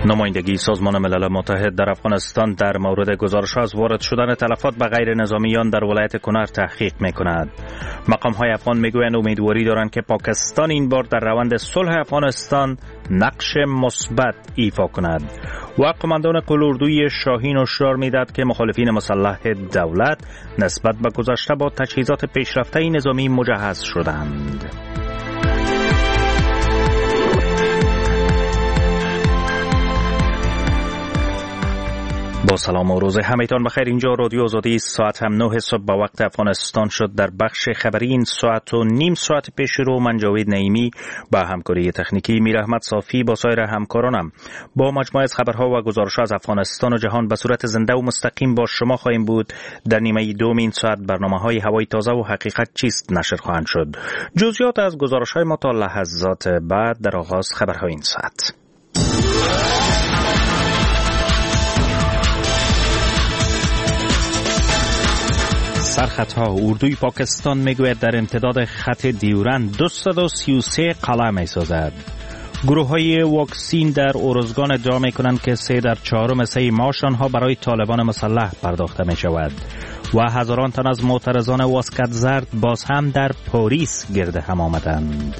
نمایندگی سازمان ملل متحد در افغانستان در مورد گزارش‌ها از وارد شدن تلفات به غیر نظامیان در ولایت کنر تحقیق می‌کند. مقام‌های افغان می‌گویند امیدواری دارند که پاکستان این بار در روند صلح افغانستان نقش مثبت ایفا کند. و قماندان قلاردوی شاهین هشدار می‌دهد که مخالفین مسلح دولت نسبت به گذشته با تجهیزات پیشرفته نظامی مجهز شدند. با سلام و روز همه‌تان بخیر. اینجا رادیو آزادی ساعت هم 9 صبح به وقت افغانستان شد. در بخش خبری این ساعت و نیم ساعت پیش رو من جاوید نعیمی با همکاری تکنیکی میر احمد صافی با سایر همکارانم با مجموعه از خبرها و گزارش‌ها از افغانستان و جهان به صورت زنده و مستقیم با شما خواهیم بود. در نیمه دوم این ساعت برنامه‌های هوای تازه و حقیقت چیست نشر خواهند شد. جزئیات از گزارش‌های ما تا لحظات بعد در آغاز خبرهای این ساعت. سرخطها اردوی پاکستان میگوید در امتداد خط دیورند 233 قلعه میسازد. گروه های واکسین در اورزگان ادعا میکنند که 3/4 معاش آنها برای طالبان مسلح پرداخته می شود و هزاران تن از معترضان واسکت زرد باز هم در پاریس گرد هم آمدند.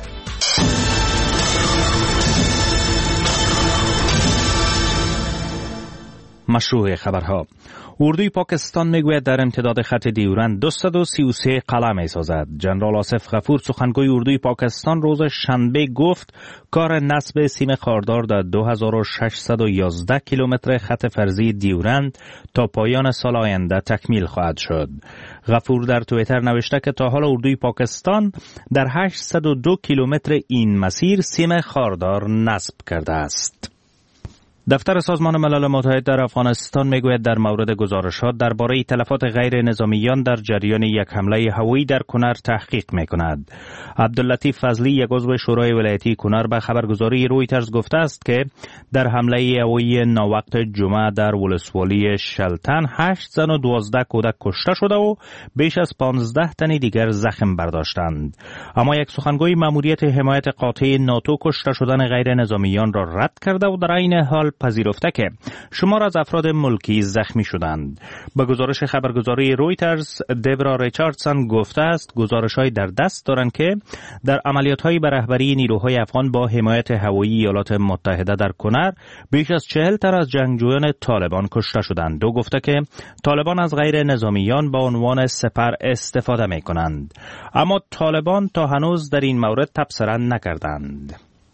مشروع خبرها. اردوی پاکستان میگوید در امتداد خط دیورند 233 قلعه میسازد. جنرال آصف غفور سخنگوی اردوی پاکستان روز شنبه گفت کار نصب سیم خاردار در 2611 کیلومتر خط فرضی دیورند تا پایان سال آینده تکمیل خواهد شد. غفور در توییتر نوشته که تا حالا اردوی پاکستان در 802 کیلومتر این مسیر سیم خاردار نصب کرده است. دفتر سازمان ملل متحد در افغانستان میگوید در مورد گزارشات درباره تلفات غیر نظامیان در جریان یک حمله هوایی در کنر تحقیق میکند. عبداللطیف فضلی، یک عضو شورای ولایتی کنر، به خبرگزاری رویترز گفته است که در حمله هوایی ناوقت جمعه در ولسوالی شلتن 8 زن و 12 کودک کشته شده و بیش از 15 تن دیگر زخم برداشتند. اما یک سخنگوی ماموریت حمایت قاطع ناتو کشته شدن غیر نظامیان را رد کرده و در عین حال پذیرفته که شمار از افراد ملکی زخمی شدند. به گزارش خبرگزاری رویترز، دبرا ریچاردسون گفته است گزارش‌های در دست دارند که در عملیات‌های به رهبری نیروهای افغان با حمایت هوایی ایالات متحده در کنر بیش از 40 تن از جنگجویان طالبان کشته شدند. او گفته که طالبان از غیر نظامیان به عنوان سپر استفاده می‌کنند، اما طالبان تا هنوز در این مورد تبصره نکردند.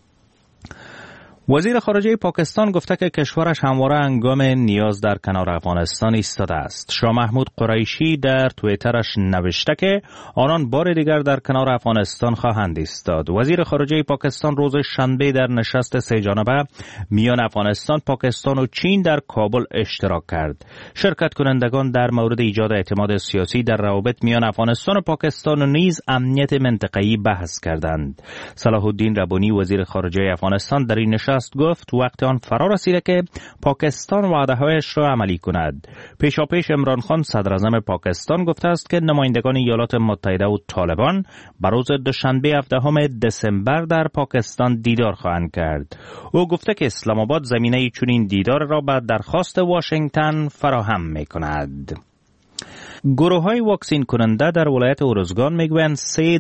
وزیر خارجه پاکستان گفته که کشورش همواره هنگام نیاز در کنار افغانستان ایستاده است. شاه محمود قریشی در توییترش نوشته که آنان بار دیگر در کنار افغانستان خواهند ایستاد. وزیر خارجه پاکستان روز شنبه در نشست سه جانبه میان افغانستان، پاکستان و چین در کابل اشتراک کرد. شرکت کنندگان در مورد ایجاد اعتماد سیاسی در روابط میان افغانستان و پاکستان و نیز امنیت منطقه‌ای بحث کردند. صلاح الدین ربانی، وزیر خارجه افغانستان، در این نشست گفت وقت آن فرا رسیده که پاکستان وعده‌هایش را عملی کند. پیشاپیش عمران خان، صدر اعظم پاکستان، گفته است که نمایندگان ایالات متحده و طالبان بر روز دوشنبه 17 دسامبر در پاکستان دیدار خواهند کرد. او گفته که اسلام آباد زمینه چنین دیدار را به درخواست واشنگتن فراهم می‌کند. گروه‌های واکسین کننده در ولایت اورزگان میگویند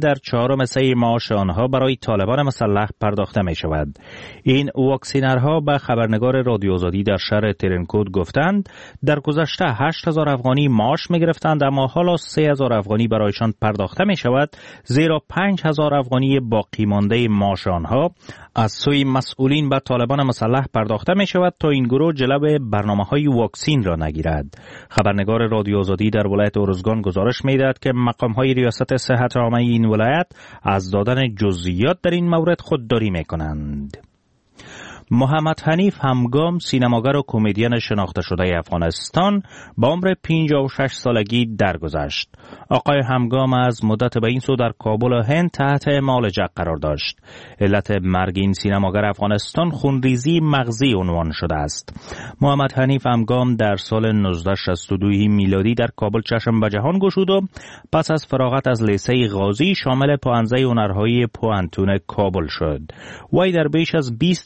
3/4 معاش آنها برای طالبان مسلح پرداخته می شود. این واکسینرها به خبرنگار رادیو آزادی در شهر ترنکود گفتند در گذشته 8,000 افغانی معاش می گرفتند، اما حالا 3,000 افغانی برایشان پرداخته می شود، زیرا 5,000 افغانی باقی مانده معاش آنها از سوی مسئولین به طالبان مسلح پرداخته می شود تا این گروه جلوی برنامه‌های واکسین را نگیرد. خبرنگار رادیو آزادی در ولایت اورزگان گزارش می‌دهد که مقام‌های ریاست صحت عامه این ولایت از دادن جزئیات در این مورد خودداری می‌کنند. محمد حنیف همگام، سینماگر و کمدین شناخته شده افغانستان، با عمر 56 سالگی درگذشت. آقای همگام از مدت به این سو در کابل و هند تحت معالجه قرار داشت. علت مرگ این سینماگر افغانستان خونریزی مغزی عنوان شده است. محمد حنیف همگام در سال 1962 میلادی در کابل چشم به جهان گشود و پس از فراغت از لیسه غازی شامل پوهنځی هنرهای پوهنتون کابل شد. وی در بیش از 20 فیلم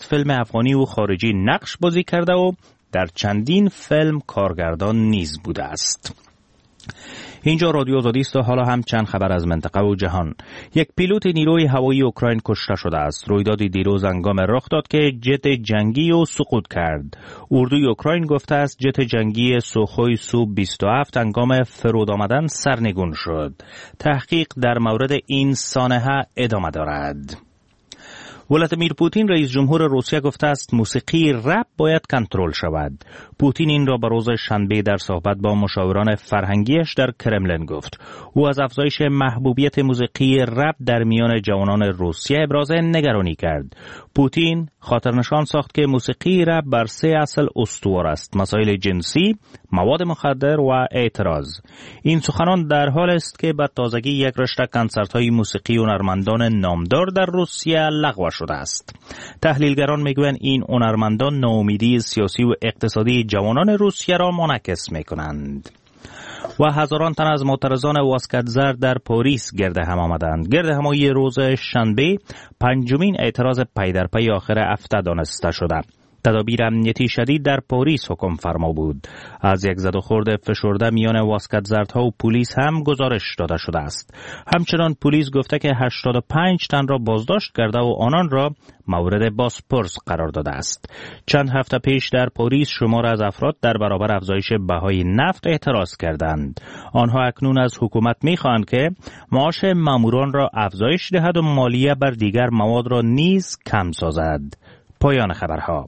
افغانی و خارجی نقش بازی کرده و در چندین فیلم کارگردان نیز بوده است. اینجا رادیو آزادی است و حالا هم چند خبر از منطقه و جهان. یک پیلوت نیروی هوایی اوکراین کشته شده است. رویدادی دیروز هنگام رخ داد که جت جنگی او سقوط کرد. اردوی اوکراین گفته است جت جنگی سوخوی سو 27 هنگام فرود آمدن سرنگون شد. تحقیق در مورد این سانحه ادامه دارد. ولادیمیر پوتین رئیس جمهور روسیه گفته است موسیقی رپ باید کنترل شود. پوتین این را به روز شنبه در صحبت با مشاوران فرهنگیش در کرملین گفت. او از افزایش محبوبیت موسیقی رپ در میان جوانان روسیه ابراز نگرانی کرد. پوتین خاطرنشان ساخت که موسیقی رپ بر 3 اصل استوار است: مسائل جنسی، مواد مخدر و اعتراض. این سخنان در حال است که به تازگی یک رشته کنسرت‌های موسیقی هنرمندان نامدار در روسیه لغو شده است. تحلیلگران میگویند این هنرمندان ناامیدی سیاسی و اقتصادی جوانان روسیه را منعکس میکنند. و هزاران تن از معترضان واسکتزر در پاریس گرد هم آمدند. گرد همایی روز شنبه پنجمین اعتراض پی در پی آخر هفته دانسته شده. تدابیر امنیتی شدید در پاریس حکم فرما بود. از یک زد و خورد فشرده میان واسکتزردها و پلیس هم گزارش داده شده است. همچنان پلیس گفته که 85 تن را بازداشت کرده و آنان را مورد بازپرس قرار داده است. چند هفته پیش در پاریس شمار از افراد در برابر افزایش بهای نفت اعتراض کردند. آنها اکنون از حکومت می‌خواهند که معاش ماموران را افزایش دهد و مالیه بر دیگر مواد را نیز کم سازد. پایان خبرها.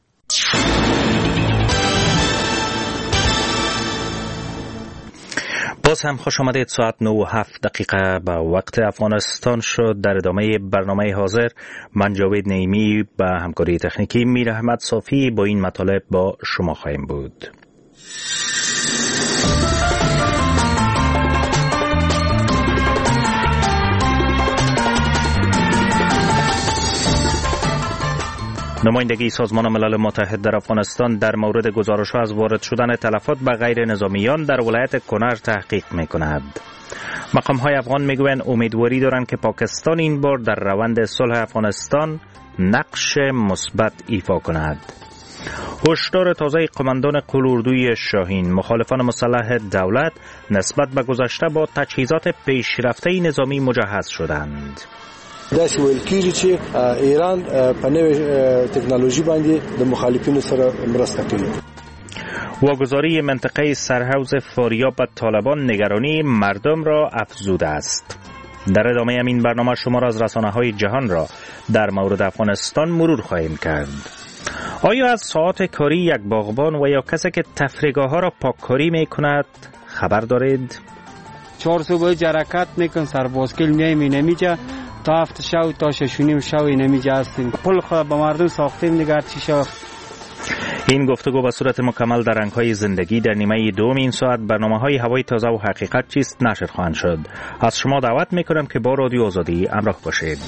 باز هم خوش آمدید. ساعت 9:07 به وقت افغانستان شد. در ادامه برنامه حاضر من جاوید نعیمی به همکاری تکنیکی میر احمد صافی با این مطالب با شما خواهیم بود. نمایندگی سازمان ملل متحد در افغانستان در مورد گزارش‌ها از وارد شدن تلفات به غیر نظامیان در ولایت کنر تحقیق می‌کند. مقام‌های افغان می‌گویند امیدواری دارند که پاکستان این بار در روند صلح افغانستان نقش مثبت ایفا کند. هشدار تازه قماندان قلوردوی شاهین: مخالفان مسلح دولت نسبت به گذشته با تجهیزات پیشرفته نظامی مجهز شدند. داسې ویل کېږي چې ایران په نوې تکنالوژي باندې د مخالفینو سره مرسته کوي. واگذاری منطقه سرحوض فاریاب به طالبان نگرانی مردم را افزوده است. در ادامه این برنامه شما را از رسانه‌های جهان را در مورد افغانستان مرور خواهیم کرد. آیا از ساعات کاری یک باغبان و یا کسی که تفریحگاه‌ها را پاککاری می‌کند خبر دارید؟ 4 صبح حرکت می‌کن، سر باسکل نمی‌جا تا 7 شب تا 6:30 شب نمی‌جا هستیم. پل خود به مردم ساختیم دیگر چی شو. این گفتگو به صورت مکمل در رنگ‌های زندگی در نیمه دوم این ساعت برنامه‌های هوای تازه و حقیقت چیست نشر خواهند شد. از شما دعوت می‌کنم که با رادیو آزادی همراه باشید.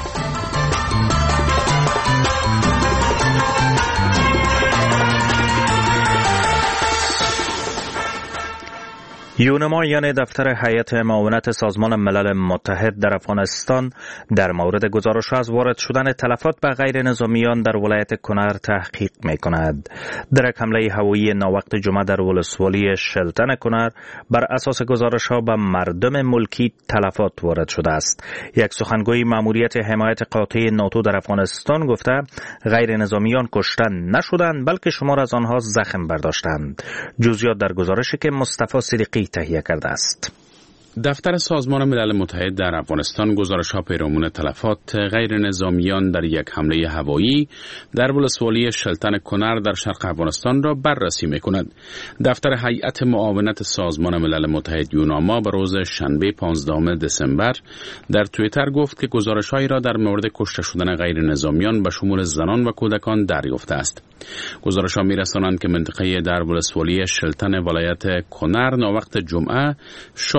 یونمایان دفتر هیئت معاونت سازمان ملل متحد در افغانستان در مورد گزارش از وارد شدن تلفات به غیر نظامیان در ولایت کنر تحقیق می کند. در یک حمله هوایی ناوقت جمعه در ولسوالی شلتن کنر بر اساس گزارش ها به مردم ملکی تلفات وارد شده است. یک سخنگوی ماموریت حمایت قاطع ناتو در افغانستان گفته غیر نظامیان کشته نشدند بلکه شمار از آنها زخم برداشتند. جزئیات در گزارشی که مصطفی صدیقی تهیه کرده است. دفتر سازمان ملل متحد در افغانستان گزارش‌ها پیرامون تلفات غیر نظامیان در یک حمله هوایی در ولسوالی شلتن کنر در شرق افغانستان را بررسی می‌کند. دفتر هیئت معاونت سازمان ملل متحد یوناما به روز شنبه 15 دسامبر در توییتر گفت که گزارش‌هایی را در مورد کشته شدن غیر نظامیان به شمول زنان و کودکان دریافته است. گزارش‌ها می‌رسانند که منطقه در ولسوالی شلتن ولایت کنر ناوقت جمعه شاهد یک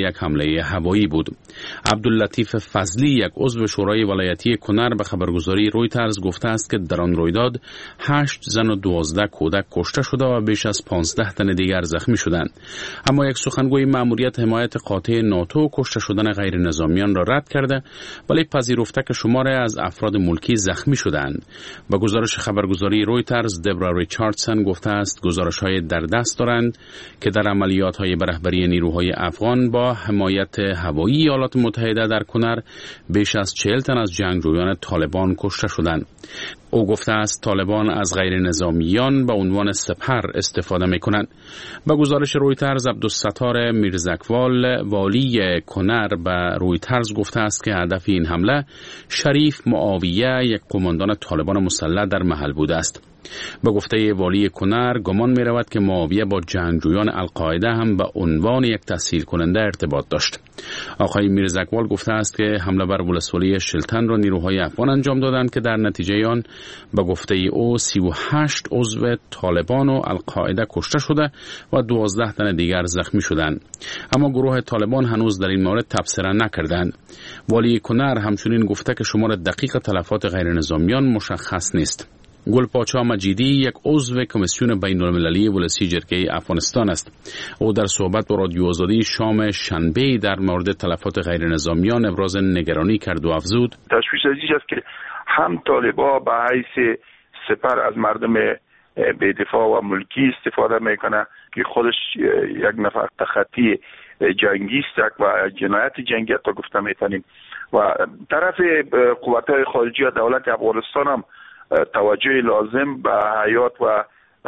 یک حمله هوایی بود. عبداللطیف فضلی، یک عضو شورای ولایتی کنر، به خبرگزاری رویترز گفته است که در آن رویداد 8 زن و 12 کودک کشته شده و بیش از 15 تن دیگر زخمی شدند. اما یک سخنگوی مأموریت حمایت قاطع ناتو کشته شدن غیر نظامیان را رد کرده، ولی پذیرفته که شماری از افراد ملکی زخمی شدند. با گزارش خبرگزاری رویترز، دبرا ریچاردسن گفته است گزارش‌های در دست دارند که در عملیات‌های به رهبری نیروهای افغان با حمایت هوایی ایالات متحده در کنر بیش از 40 تن از جنگجویان طالبان کشته شدند. او گفته است طالبان از غیر نظامیان به عنوان سپر استفاده می‌کنند. با گزارش رویترز، عبدالستار میرزکوال، والی کنر، به رویترز گفته است که هدف این حمله شریف معاویه، یک قماندان طالبان مسلح در محل بوده است. به گفته والی کنر، گمان می رود که معاویه با جنگجویان القاعده هم به عنوان یک تسهیل کننده ارتباط داشت. آقای میرزکوال گفته است که حمله بر ولسوالی شلتن را نیروهای افغان انجام دادند که در نتیجه آن به گفته او 38 عضو طالبان و القاعده کشته شده و 12 تن دیگر زخمی شدند. اما گروه طالبان هنوز در این مورد تبصره نکردند. والی کنر همچنین گفته که شمار دقیق تلفات غیر نظامیان مشخص نیست. گلپاچا مجیدی، یک عضو کمیسیون بین‌المللی ولسی جرگه افغانستان است. او در صحبت با رادیو آزادی شام شنبه در مورد تلفات غیر نظامیان ابراز نگرانی کرد و افزود: تشویش است که هم طالبا به حیث سپر از مردم بی‌دفاع و ملکی استفاده میکنه که خودش یک نفر تخطی جنگی است و جنایت جنگی تا گفته میتونیم، و طرف قوت‌های خارجی و دولت افغانستان هم توجه لازم به حیات و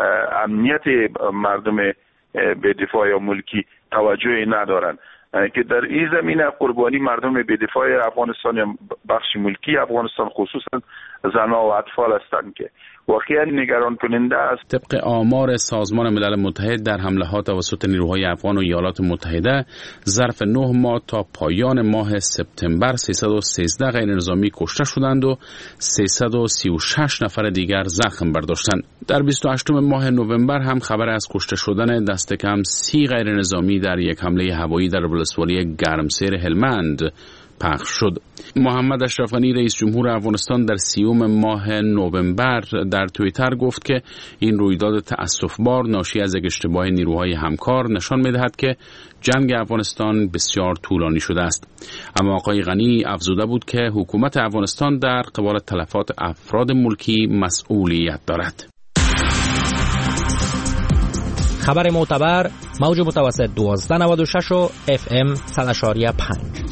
امنیت مردم بی‌دفاع یا ملکی توجه ندارن که در این زمینه قربانی مردم بی‌دفاع افغانستان یا بخش ملکی افغانستان خصوصا زنان و اطفال هستند که واقعا نگران کننده است. طبق آمار سازمان ملل متحد، در حملات توسط نیروهای افغان و ایالات متحده ظرف 9 ماه تا پایان ماه سپتامبر 313 غیر نظامی کشته شدند و 336 نفر دیگر زخم برداشتند. در 28 ماه نوامبر هم خبر از کشته شدن دست کم 30 غیر نظامی در یک حمله هوایی در ولسوالی گرمسیر هلمند پخش شد. محمد اشرف غنی، رئیس جمهور افغانستان، در 30 ماه نوامبر در توییتر گفت که این رویداد تأسف‌بار ناشی از یک اشتباه نیروهای همکار نشان می‌دهد که جنگ افغانستان بسیار طولانی شده است. اما آقای غنی افزوده بود که حکومت افغانستان در قبال تلفات افراد ملکی مسئولیت دارد. خبر معتبر، موج متوسط 1296 و FM 100.5.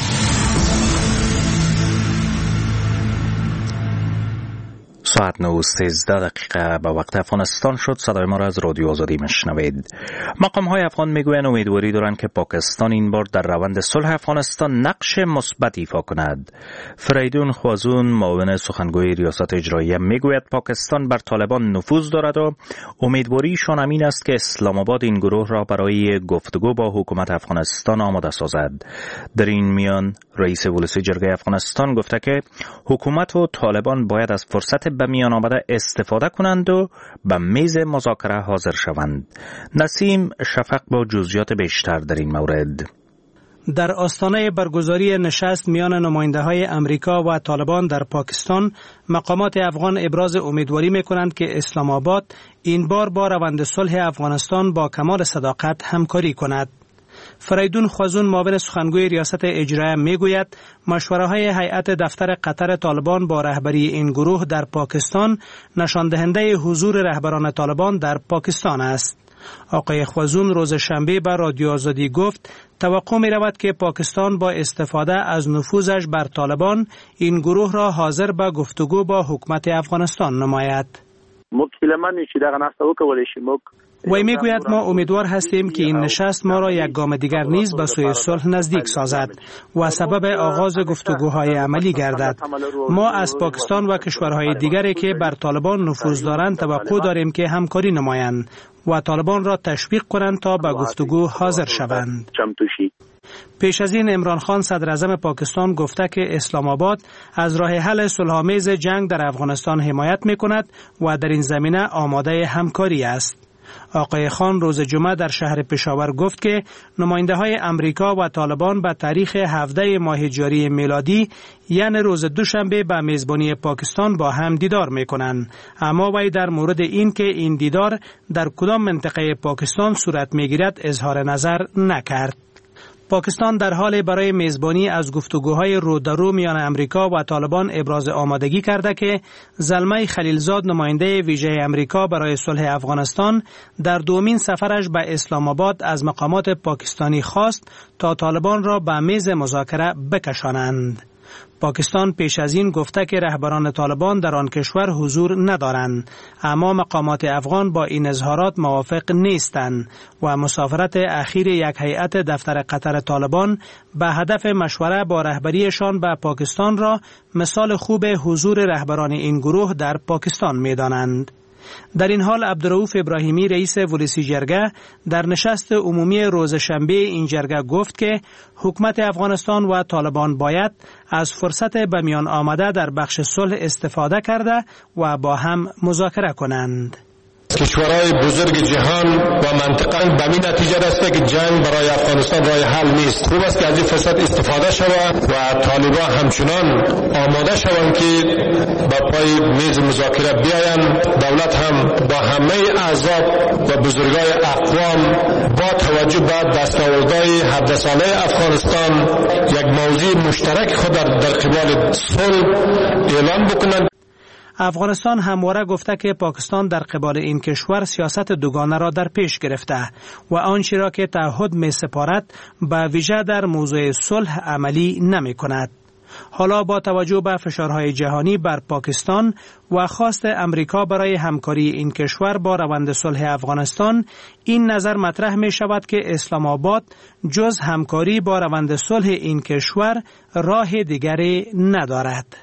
ساعت 9:13 به وقت افغانستان شد. صدای ما را از رادیو آزادی میشنوید. مقام‌های افغان میگویند امیدواری دارند که پاکستان این بار در روند صلح افغانستان نقش مثبت ایفا کند. فریدون خوازون، معاون سخنگوی ریاست اجراییه، میگوید پاکستان بر طالبان نفوذ دارد و امیدواریشان همین است که اسلام آباد این گروه را برای گفتگو با حکومت افغانستان آماده سازد. در این میان رئیس ولسی جرگه افغانستان گفته که حکومت و طالبان باید از فرصت به میان آمده استفاده کنند و به میز مذاکره حاضر شوند. نسیم شفق با جزئیات بیشتر در این مورد. در آستانه برگزاری نشست میان نماینده‌های امریکا و طالبان در پاکستان، مقامات افغان ابراز امیدواری می‌کنند که اسلام آباد این بار با روند صلح افغانستان با کمال صداقت همکاری کند. فریدون خوازون، معاون سخنگوی ریاست اجراییه، میگوید مشوره‌های هیئت دفتر قطر طالبان با رهبری این گروه در پاکستان نشان دهنده حضور رهبران طالبان در پاکستان است. آقای خوازون روز شنبه به رادیو آزادی گفت توقع می رود که پاکستان با استفاده از نفوذش بر طالبان این گروه را حاضر به گفتگو با حکومت افغانستان نماید. وی میگوید ما امیدوار هستیم که این نشست ما را یک گام دیگر نیز به سوی صلح نزدیک سازد و سبب آغاز گفتگوهای عملی گردد. ما از پاکستان و کشورهای دیگری که بر طالبان نفوذ دارند توقع داریم که همکاری نمایند و طالبان را تشویق کنند تا به گفتگو حاضر شوند. پیش از این عمران خان صدر اعظم پاکستان گفته که اسلام آباد از راه حل صلح‌آمیز جنگ در افغانستان حمایت می‌کند و در این زمینه آماده همکاری است. آقای خان روز جمعه در شهر پشاور گفت که نماینده‌های امریکا و طالبان به تاریخ 17 ماه جاری میلادی یعنی روز دوشنبه به میزبانی پاکستان با هم دیدار می‌کنند. اما وی در مورد این که این دیدار در کدام منطقه پاکستان صورت می‌گیرد اظهار نظر نکرد. پاکستان در حال برای میزبانی از گفتگوهای رو در رو میان امریکا و طالبان ابراز آمادگی کرده که زلمه خلیلزاد نماینده ویژه امریکا برای صلح افغانستان در دومین سفرش به اسلام آباد از مقامات پاکستانی خواست تا طالبان را به میز مذاکره بکشانند. پاکستان پیش از این گفته که رهبران طالبان در آن کشور حضور ندارند، اما مقامات افغان با این اظهارات موافق نیستند و مسافرت اخیر یک هیئت دفتر قطر طالبان به هدف مشوره با رهبریشان به پاکستان را مثال خوب حضور رهبران این گروه در پاکستان می‌دانند. در این حال عبدالرؤوف ابراهیمی رئیس ولسی جرگه در نشست عمومی روز شنبه این جرگه گفت که حکومت افغانستان و طالبان باید از فرصت به میان آمده در بخش صلح استفاده کرده و با هم مذاکره کنند. کشورهای بزرگ جهان و منطقه به این نتیجه رسیده که جنگ برای افغانستان راه حل نیست. خوب است که از این فرصت استفاده شود و طالبان همچنان آماده شوند که با پای میز مذاکره بیایند. دولت هم با همه احزاب و بزرگای اقوام با توجه به دستاوردهای 17 ساله افغانستان یک موضوع مشترک خود در قبال صلح اعلان بکنند. افغانستان همواره گفته که پاکستان در قبال این کشور سیاست دوگانه را در پیش گرفته و آنچه را که تعهد می سپارد به ویژه در موضوع صلح عملی نمی کند. حالا با توجه به فشارهای جهانی بر پاکستان و خواست امریکا برای همکاری این کشور با روند صلح افغانستان، این نظر مطرح می شود که اسلام آباد جز همکاری با روند صلح این کشور راه دیگری ندارد.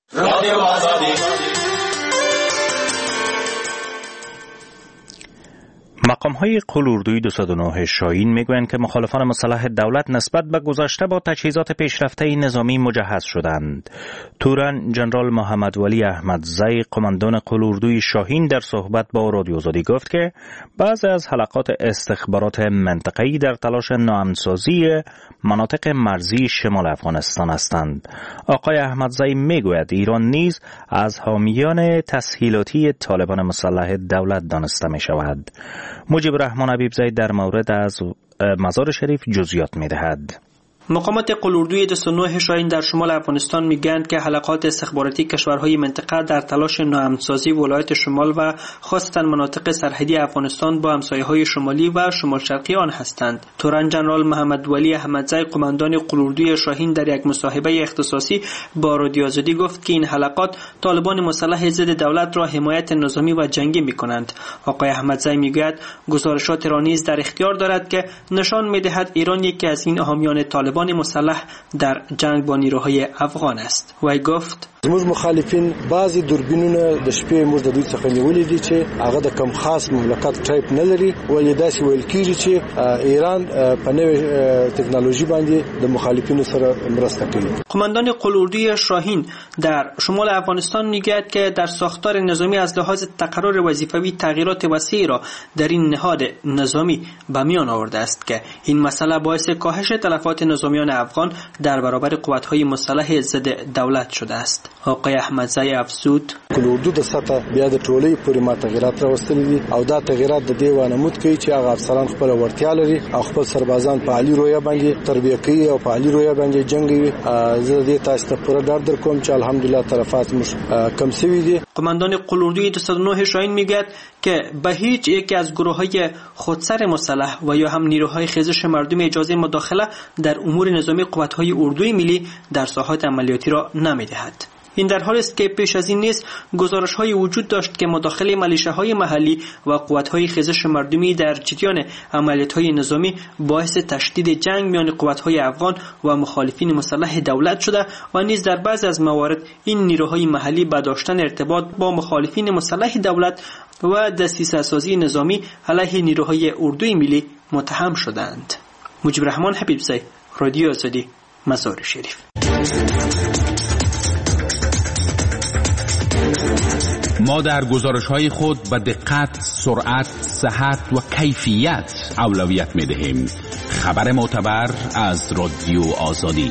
مقام‌های قلوردوی 209 شاهین میگویند که مخالفان مسلح دولت نسبت به گذشته با تجهیزات پیشرفته نظامی مجهز شدند. تورن جنرال محمد ولی احمدزی قماندان قلوردوی شاهین در صحبت با رادیو آزادی گفت که بعضی از حلقات استخبارات منطقه‌ای در تلاش ناامن‌سازی مناطق مرزی شمال افغانستان هستند. آقای احمدزی میگوید ایران نیز از حامیان تسهیلاتی طالبان مسلح دولت دانسته می شود. مجیب رحمان حبیبزی در مورد از مزار شریف جزئیات می دهد. مقامات قلوردوی 209 شاهین در شمال افغانستان میگویند که حلقات استخباراتی کشورهای منطقه در تلاش ناامن‌سازی ولایت شمال و خاصتا مناطق سرحدی افغانستان با همسایه‌های شمالی و شمال شرقی آن هستند. تورن جنرال محمد ولی احمدزی قماندان قلوردوی شاهین در یک مصاحبه اختصاصی با رادیو آزادی گفت که این حلقات طالبان مسلح ضد دولت را حمایت نظامی و جنگی می‌کنند. آقای احمدزی میگوید گزارشات را نیز در اختیار دارد که نشان می‌دهد ایران یکی از این حامیان طالبان مسلح در جنگ با نیروهای افغان است. وی گفت زموږ مخالفین بعضی دوربینونه د شپې موږ د دوی څخه نیولې دي چې هغه د کم خاص مملکت ټایپ نه لري، ولې داسې ویل کېږي چې ایران په نوې تکنولوژي باندې د مخالفینو سره مرسته کوي. قماندان قلوردوی شاهین در شمال افغانستان میگوید که در ساختار نظامی از لحاظ تقرر وظیفوی تغییرات وسیعی را در این نهاد نظامی به میان آورده است که این مسئله باعث کاهش تلفات نظامیان افغان در برابر قوت‌های مسلح ضد دولت شده است. آقای احمدزی افزود قلوردو د سطح بیا د ټولۍ پورې ما تغیرات راوستلي دي او دا تغیرات د دې وانمود کوي چې هغه افسران خپل ورتیا لري او خپل سربازان په عالی رویه باندې تربیه کوي او په عالی رویه باندې جنگي. زه دې تاسو ته پوره ډاډ درکوم چې الحمدلله طرفات مش کم شوي دي. قماندان قلوردوی 209 شاهین میگوید که به هیچ یکی از گروه‌های خودسر مسلح و یا هم نیروهای خیزش مردم اجازه مداخله در امور نظامی قوت‌های اردوی ملی در ساحات عملیاتی را نمی‌دهد. این در حالی است که پیش از این نیز گزارش‌های وجود داشت که مداخله ملیشه‌های محلی و قوت‌های خیزش مردمی در جریان عملیات‌های نظامی باعث تشدید جنگ میان قوت‌های افغان و مخالفین مسلح دولت شده و نیز در بعضی از موارد این نیروهای محلی با داشتن ارتباط با مخالفین مسلح دولت و دسیسه‌سازی نظامی علیه نیروهای اردوی ملی متهم شدند. مجیب رحمان حبیبزی، رادیو آزادی، مزار شریف. ما در گزارش‌های خود به دقت، سرعت، صحت و کیفیت اولویت می‌دهیم. خبر معتبر از رادیو آزادی.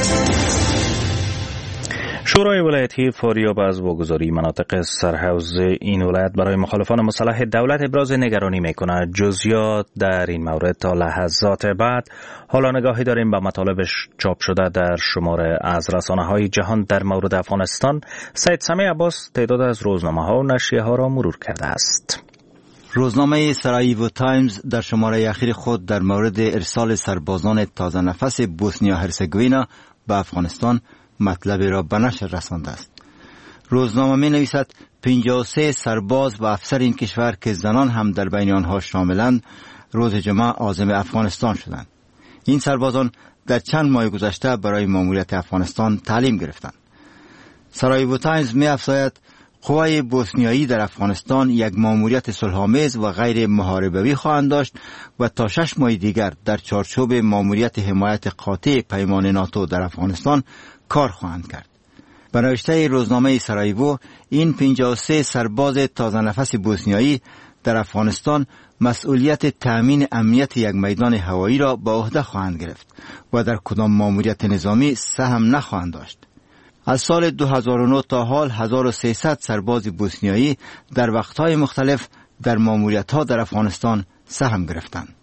شورای ولایتی فاریاب از واگذاری مناطق سرحوض این ولایت برای مخالفان مسلح دولت ابراز نگرانی می‌کند. جزئیات در این مورد تا لحظات بعد. حالا نگاهی داریم به مطالبش چاپ شده در شماره از رسانه‌های جهان در مورد افغانستان. سید سمیع عباس تعداد از روزنامه‌ها و نشریه‌ها را مرور کرده است. روزنامه سرایوو تایمز در شماره اخیر خود در مورد ارسال سربازان تازه نفس بوسنیا هرزگوینا به افغانستان مطلب را به نشر رسانده است. روزنامه می نویسد 53 سرباز و افسر این کشور که زنان هم در بین آنها شاملند روز جمعه عازم افغانستان شدند. این سربازان در چند ماه گذشته برای ماموریت افغانستان تعلیم گرفتند. سرایوو تایمز می افزاید قوای بوسنیایی در افغانستان یک ماموریت صلح‌آمیز و غیر محاربوی خواهند داشت و تا 6 ماه دیگر در چارچوب ماموریت حمایت قاطع پیمان ناتو در افغانستان کار خواهند کرد. به نوشته روزنامه سرایوو، این 53 سرباز تازه نفس بوسنیایی در افغانستان مسئولیت تأمین امنیت یک میدان هوایی را به عهده خواهند گرفت و در کدام ماموریت نظامی سهم نخواهند داشت. از سال 2009 تا حال 1300 سرباز بوسنیایی در وقتهای مختلف در ماموریت‌ها در افغانستان سهم گرفتند.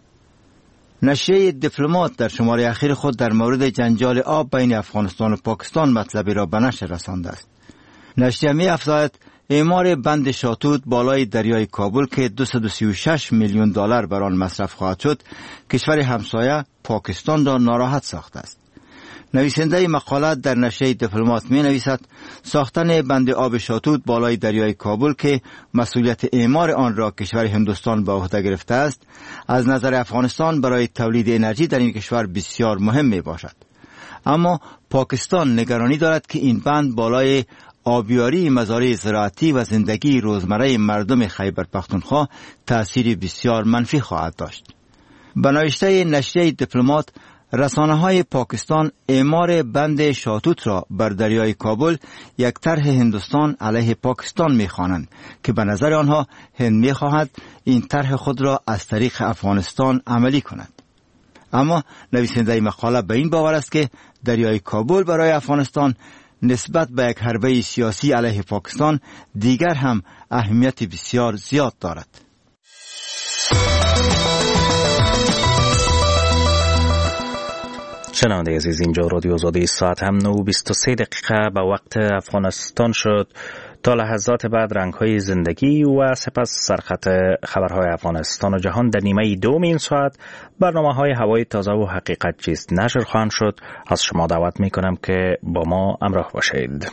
نشریه دیپلمات در شماره اخیر خود در مورد جنجال آب بین افغانستان و پاکستان مطلبی را به نشر رسانده است. نشریه می افزاید اعمار بند شاتوت بالای دریای کابل که 236 میلیون دلار بر آن مصرف خواهد شد، کشور همسایه پاکستان را ناراحت ساخته است. نویسنده مقاله در نشریه دیپلمات می نویسد ساختن بند آب شاتوت بالای دریای کابل که مسئولیت اعمار آن را کشور هندوستان به عهده گرفته است، از نظر افغانستان برای تولید انرژی در این کشور بسیار مهم می باشد. اما پاکستان نگرانی دارد که این بند بالای آبیاری مزارع زراعتی و زندگی روزمره مردم خیبر پختونخوا تأثیر بسیار منفی خواهد داشت. به نوشته نشریه دیپلمات، رسانه‌های پاکستان اعمار بند شاتوت را بر دریای کابل یک طرح هندوستان علیه پاکستان می‌خوانند که به نظر آنها هند می‌خواهد این طرح خود را از طریق افغانستان عملی کند. اما نویسنده مقاله به این باور است که دریای کابل برای افغانستان نسبت به یک حربه سیاسی علیه پاکستان دیگر هم اهمیت بسیار زیاد دارد. شنونده عزیز، اینجا رادیو آزادی، ساعت هم 9:23 دقیقه به وقت افغانستان شد. تا لحظات بعد رنگ‌های زندگی و سپس سرخط خبرهای افغانستان و جهان در نیمه دوم این ساعت برنامه‌های هوای تازه و حقیقت چیست نشر خواهند شد. از شما دعوت می‌کنم که با ما همراه باشید.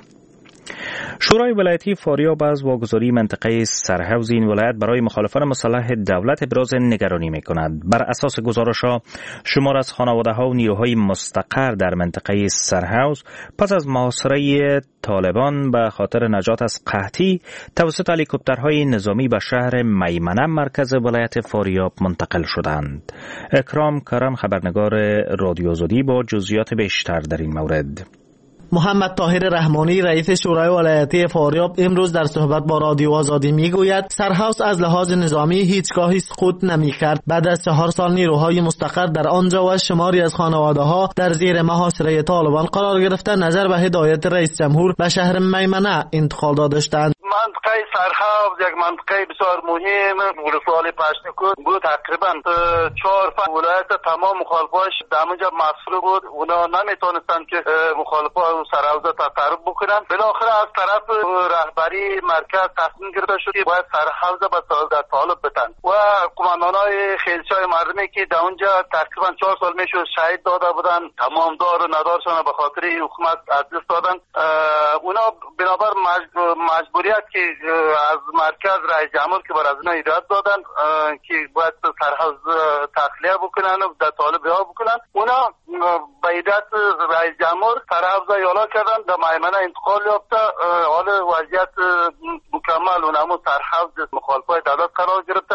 شورای ولایتی فاریاب از واگذاری منطقه سرحوض این ولایت برای مخالفان مسلح دولت ابراز نگرانی می‌کند. بر اساس گزارش‌ها، شمار از خانواده‌ها و نیروهای مستقر در منطقه سرحوض پس از محاصره طالبان به خاطر نجات از قحطی توسط هلیکوپترهای نظامی به شهر میمنه مرکز ولایت فاریاب منتقل شدند. اکرام کرم، خبرنگار رادیو آزادی، با جزئیات بیشتر در این مورد. محمد طاهر رحمانی رئیس شورای ولایتی فاریاب امروز در صحبت با رادیو آزادی میگوید سرحوض از لحاظ نظامی هیچگاهی سقوط نمی‌کرد. بعد از 4 سال نیروهای مستقر در آنجا و شماری از خانواده‌ها در زیر محاصره طالبان قرار گرفته نظر به هدایت رئیس جمهور به شهر میمنه انتقال دادند. منطقه سرحوض یک منطقه بسیار مهم ولسوالی پشتکو بود. تقریبا 4 ولایت تمام مخالفاش دامنجا مسئول بود. اونا نمیتونستن که مخالفا سرحوض تقرب بکنن. بالاخره از طرف رهبری مرکز تصمیم گرفته شد که باید سرحوض به طالب بدن و قماندانای خیلچای مردمی که در اونجا تقریبا 4 سال میشد شهید داده بودن، تمام دار و ندارشان به خاطر حکومت از دست دادن. اونا بنابر مجبوریت که از مرکز رئیس جمهور که بر از اینا هدایت دادن که باید سرحوض تخلیه بکنن و در طالب رها بکنن. اونا به هدایت رئیس جمهور سرحوض یالا کردن، در میمنه انتقال یافته. حال وضعیت مکمل و نمو سرحوض مخالفای دولت قرار گرفته.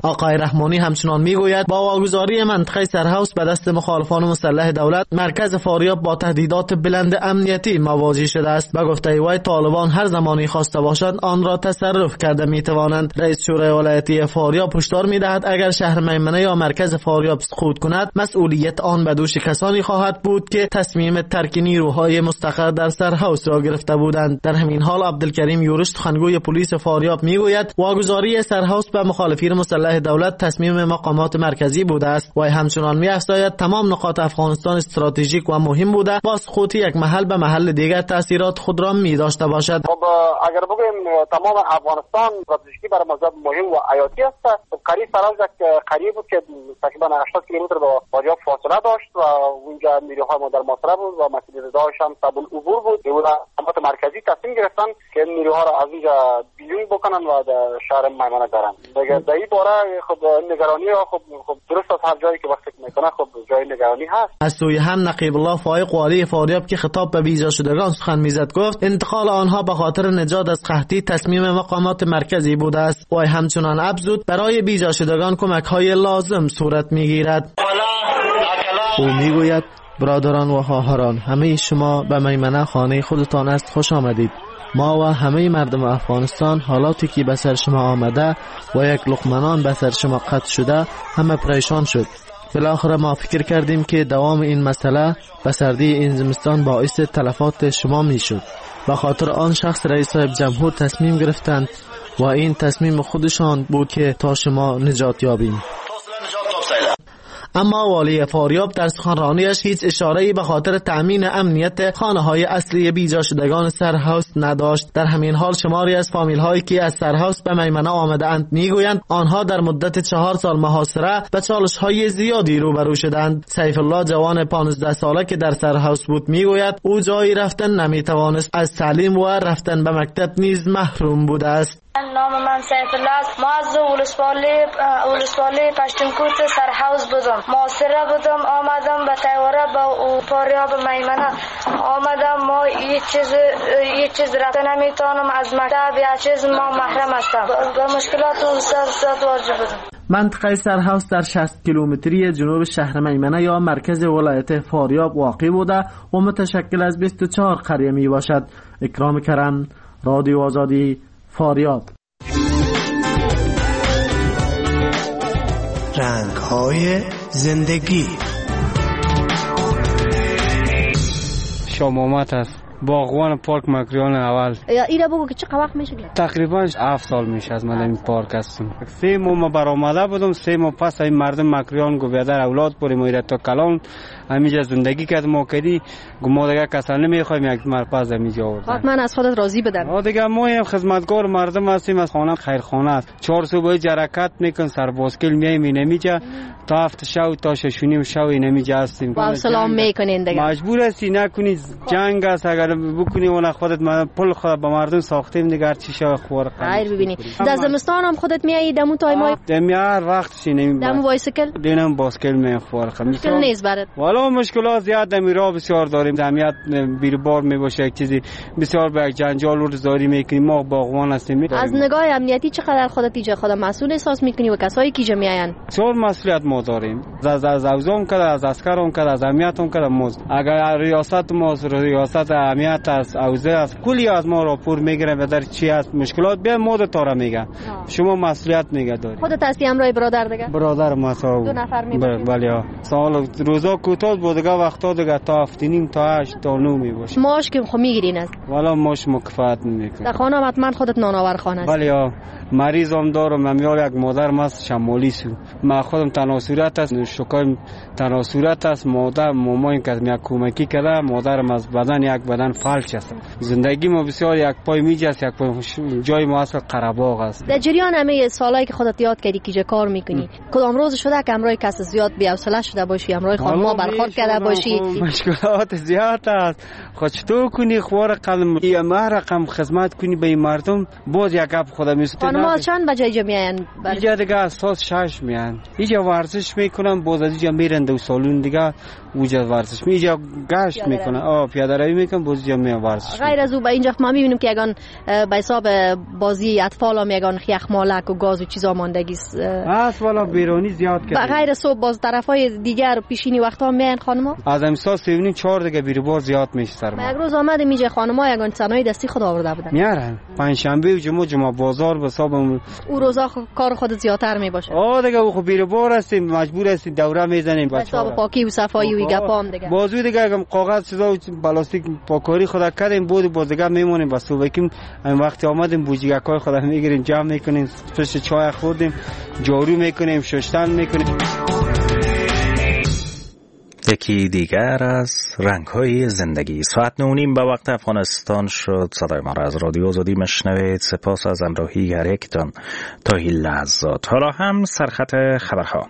آقای رحمانی همچنان میگوید با واگذاری منطقه سرهاوس به دست مخالفان مسلح دولت، مرکز فاریاب با تهدیدات بلند امنیتی مواجه شده است. به گفته وی طالبان هر زمانی خواسته باشند آن را تصرف کرده میتوانند. رئیس شورای ولایتی فاریاب هشدار میدهد اگر شهر میمنه یا مرکز فاریاب سقوط کند، مسئولیت آن به دوش کسانی خواهد بود که تصمیم ترک نیروهای مستقر در سرهاوس را گرفته بودند. در همین حال عبدالکریم یورش سخنگوی پلیس فاریاب میگوید واگذاری سرهاوس به مخالفین مسلح دولت تصمیم مقامات مرکزی بوده است. و همچنان می‌افزاید تمام نقاط افغانستان استراتژیک و مهم بوده، با سقوط یک محل به محل دیگر تاثیرات خود را می‌داشته باشد. خب اگر بگویم تمام افغانستان استراتژیکی برای ما مهم و حیاتی است. قریب سرهاوس قریب بود که تقریبا 80 کیلومتر با فاریاب فاصله داشت و اونجا نیروهای ما در محاصره بود و مسئول رضاش هم قبول عبور بود. مقامات مرکزی تصمیم گرفتن که نیروها را از اینجا بیرون بکنن و در شهر میمنه برن. در این باره خب نگرانی خب درست از هر جایی که وقت میکنه خب جای نگرانی هست. از سوی هم نقیب الله فایق والی فاریاب که خطاب به بیجا شدگان سخن میزد گفت انتقال آنها به خاطر نجات از قحطی تصمیم مقامات مرکزی بوده است. و همچنان افزود برای بیجا شدگان کمک های لازم صورت میگیرد. او میگوید برادران و خواهران، همه شما به میمنه خانه خودتان است خوش آمدید. ما و همه مردم افغانستان حالاتی که به سر شما آمده و یک لقمه به سر شما قطع شده همه پریشان شد. بالاخره ما فکر کردیم که دوام این مسئله به سردی این زمستان باعث تلفات شما می شد. به خاطر آن شخص رئیس صاحب جمهور تصمیم گرفتند و این تصمیم خودشان بود که تا شما نجات یابیم. اما والی فاریاب در سخنرانیش هیچ اشاره‌ای به خاطر تأمین امنیت خانه‌های اصلی بیجا شدگان سرهاوس نداشت. در همین حال شماری از فامیل‌هایی که از سرهاوس به میمنه آمده‌اند میگویند آنها در مدت 4 سال محاصره به چالش‌های زیادی روبرو شدند. سیف الله جوان 15 ساله که در سرهاوس بود میگوید او جایی رفتن نمیتوانست، از تعلیم و رفتن به مکتب نیز محروم بوده است. نام من سیف الله است. ما از ولسوالی پشتونکوت سرهاوس بودم. محاصره بودم، آمدم به تیوره به فاریاب میمنه آمدم. ما هیچ چیز رفته نمیتونم از مکتب یا چیز، ما محرم هستم. به مشکلات و واجه بودم. منطقه سرهاوس در 60 کیلومتری جنوب شهر میمنه یا مرکز ولایت فاریاب واقع بوده و متشکل از 24 قریه می باشد. اکرام کرم، رادیو آزادی، فاریاب. رنگ‌های زندگی. شامامت است. باغوان پارک مکریان اول. یا اینا بگو که چقدر وقت میشه؟ تقریبا 7 سال میشه از من این پارک هستم. 3 ماه برآمده بودم، 3 ماه پس این مردم مکریان گو بیادر اولاد پوری میره تا کلان همینجا زندگی کرد. ما کدی ما دیگه کسا نمیخوایم یک مرپز همینجا آورد. من از خودت راضی بدم. دیگه ما هم خدمتگار مردم هستیم، از خانه خیرخانه است. 4 صبح حرکت میکن، سر باسکل میایم نمیجا تا 7 شب تا 6 نیم شب نمیجا هستیم. با سلام میکنین دیگه. مجبور هستی نکنی، جنگ است. اگر بکنی اون خودت پل خود به مردم ساختیم دیگه هر چی شو خور. خیر ببینی. در زمستان هم خودت میای دمو تای ما. دمیار وقت شي نمی. دمو بایسکل. دینم باسکل میخور. مشکل نیست برات. والا مشکلات زیاد دمیرا بسیار داریم. جمعیت بیربار میباشه، یک چیزی بسیار به جنجال و رضایی میکنیم. ما باغوان هستیم. از نگاه امنیتی چقدر خودت ایجا خود مسئول احساس میکنی و کسایی که میاین؟ چون مسئولیت ما داریم. از اوزام کده، از عسکرام کده، از امنیتم کده موز. اگر ریاست ما ریاست امنیت از اوزه از کلی از ما راپور میگیره و در چی است مشکلات بیا مود تاره میگه. شما مسئولیت میگه داری. خودت هستی همراه برادر دیگه؟ برادر ما سو 2 نفر میباشیم. بله سال روزا کوتاه بود دیگه، وقتا دیگه تا 7 نیم تا 8 تا 9 میباشه. ماش که خو میگیرین است. والا ماش مکفات نمیکنه. در خانه حتما خودت نانآور خانه است. بله مریضم دارم، من یک مادر ماست شمالی سو. ما خودم تناسورات است، شکایم تناسورات است. مادر مامان که میاد کمکی کرده، مادرم از بدن یک بدن فالج است. زندگی ما بسیار یک پای میجاست، یک پای جای ما اصل قره‌باغ است. در جریان همه سالایی که خودت یاد کردی که کار میکنی، کدام روز شده که امروز کس زیاد بی‌حوصله شده باشی، امروز خانم برخورد کرده باشی؟ مشکلات زیاد است. خود چطور کنی خوار قلم ما رقم خدمت کنی به مردم؟ باز یک گپ خدا میسته. ما چند بجه اینجا میاین؟ اینجا دیگه اساس 6 میان. اینجا ورزش میکنم، باز از اینجا میرن دو سالون دیگه اونجا ورزش اینجا گشت میکنه پیاده روی میکنه باز جا می ورزش. غیر از او به اینجا ما میبینیم که یگان به حساب بازی اطفال هم یگان خیخمالک و گاز و چیزا ماندگی است والا بیرونی زیاد کرده. غیر صبح باز طرفای دیگر پیشینی وقتا میان خانما از امسال 3-4 دیگه بیربار زیاد میشه سر ما. یک روز آمده میجه خانما یگان صنایع دستی خود آورده بودن میارن پنجشنبه و جمعه بازار به حساب او روزا کار خود زیادتر میباشه. دیگه او بیربار هستیم مجبور هستیم دوره میزنیم به حساب پاکی و صفایی و گپام دیگه. بازو دیگه اگه کاغذ چیزا پلاستیک پاکاری خدا کردیم بود باز دیگه میمونیم با صبحکیم این وقتی آمدیم بوجیگکای خدا میگیریم جمع میکنیم پشت چای خوردیم جارو میکنیم شستن میکنیم. یکی دیگر از رنگ‌های زندگی. ساعت 9:30 به وقت افغانستان شد. صدای ما را از رادیو آزادی مشنوید. سپاس از همراهی هر یکتان تا این لحظات. حالا هم سرخط خبرها.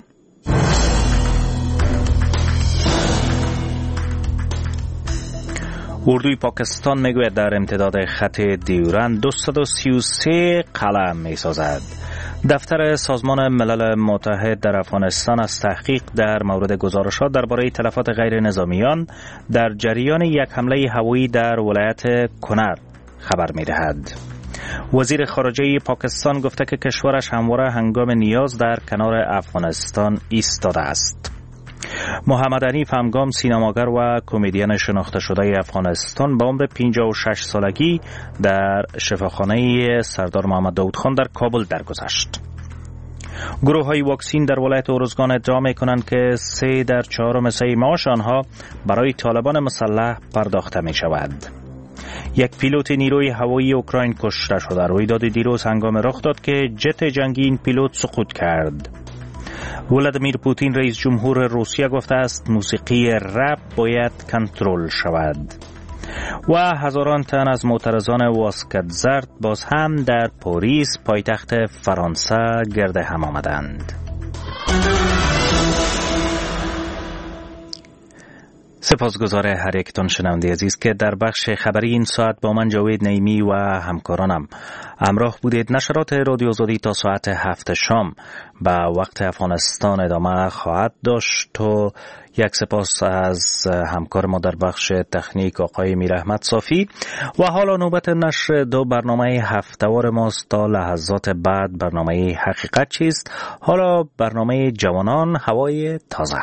اردوی پاکستان میگوید در امتداد خط دیورند 233 قلعه میسازد. دفتر سازمان ملل متحد در افغانستان از تحقیق در مورد گزارشات درباره تلفات غیر نظامیان در جریان یک حمله هوایی در ولایت کنر خبر می‌دهد. وزیر خارجه پاکستان گفته که کشورش همواره هنگام نیاز در کنار افغانستان ایستاده است. محمد حنیف همگام سینماگر و کمدین شناخته شده افغانستان به عمر 56 سالگی در شفاخانه سردار محمد داود خان در کابل درگذشت. گروه های واکسین در ولایت ارزگان ادعا می کنند که 3 در 4 حصه معاش آنها برای طالبان مسلح پرداخته می شود. یک پیلوت نیروی هوایی اوکراین کشته شد. رویداد دیروز هنگام رخ داد که جت جنگی این پیلوت سقوط کرد. ولادیمیر پوتین رئیس جمهور روسیه گفته است موسیقی رپ باید کنترل شود. و هزاران تن از معترضان واسکت زرد باز هم در پاریس پایتخت فرانسه گرد هم آمدند. سپاسگزار هر یکتان شنونده عزیز که در بخش خبری این ساعت با من جاوید نعیمی و همکارانم همراه بودید. نشرات رادیو آزادی تا ساعت 7 شام به وقت افغانستان ادامه خواهد داشت و یک سپاس از همکار ما در بخش تکنیک آقای میر احمد صافی. و حالا نوبت نشر 2 برنامه هفته‌وار ماست. تا لحظات بعد برنامه حقیقت چیست؟ حالا برنامه جوانان هوای تازه.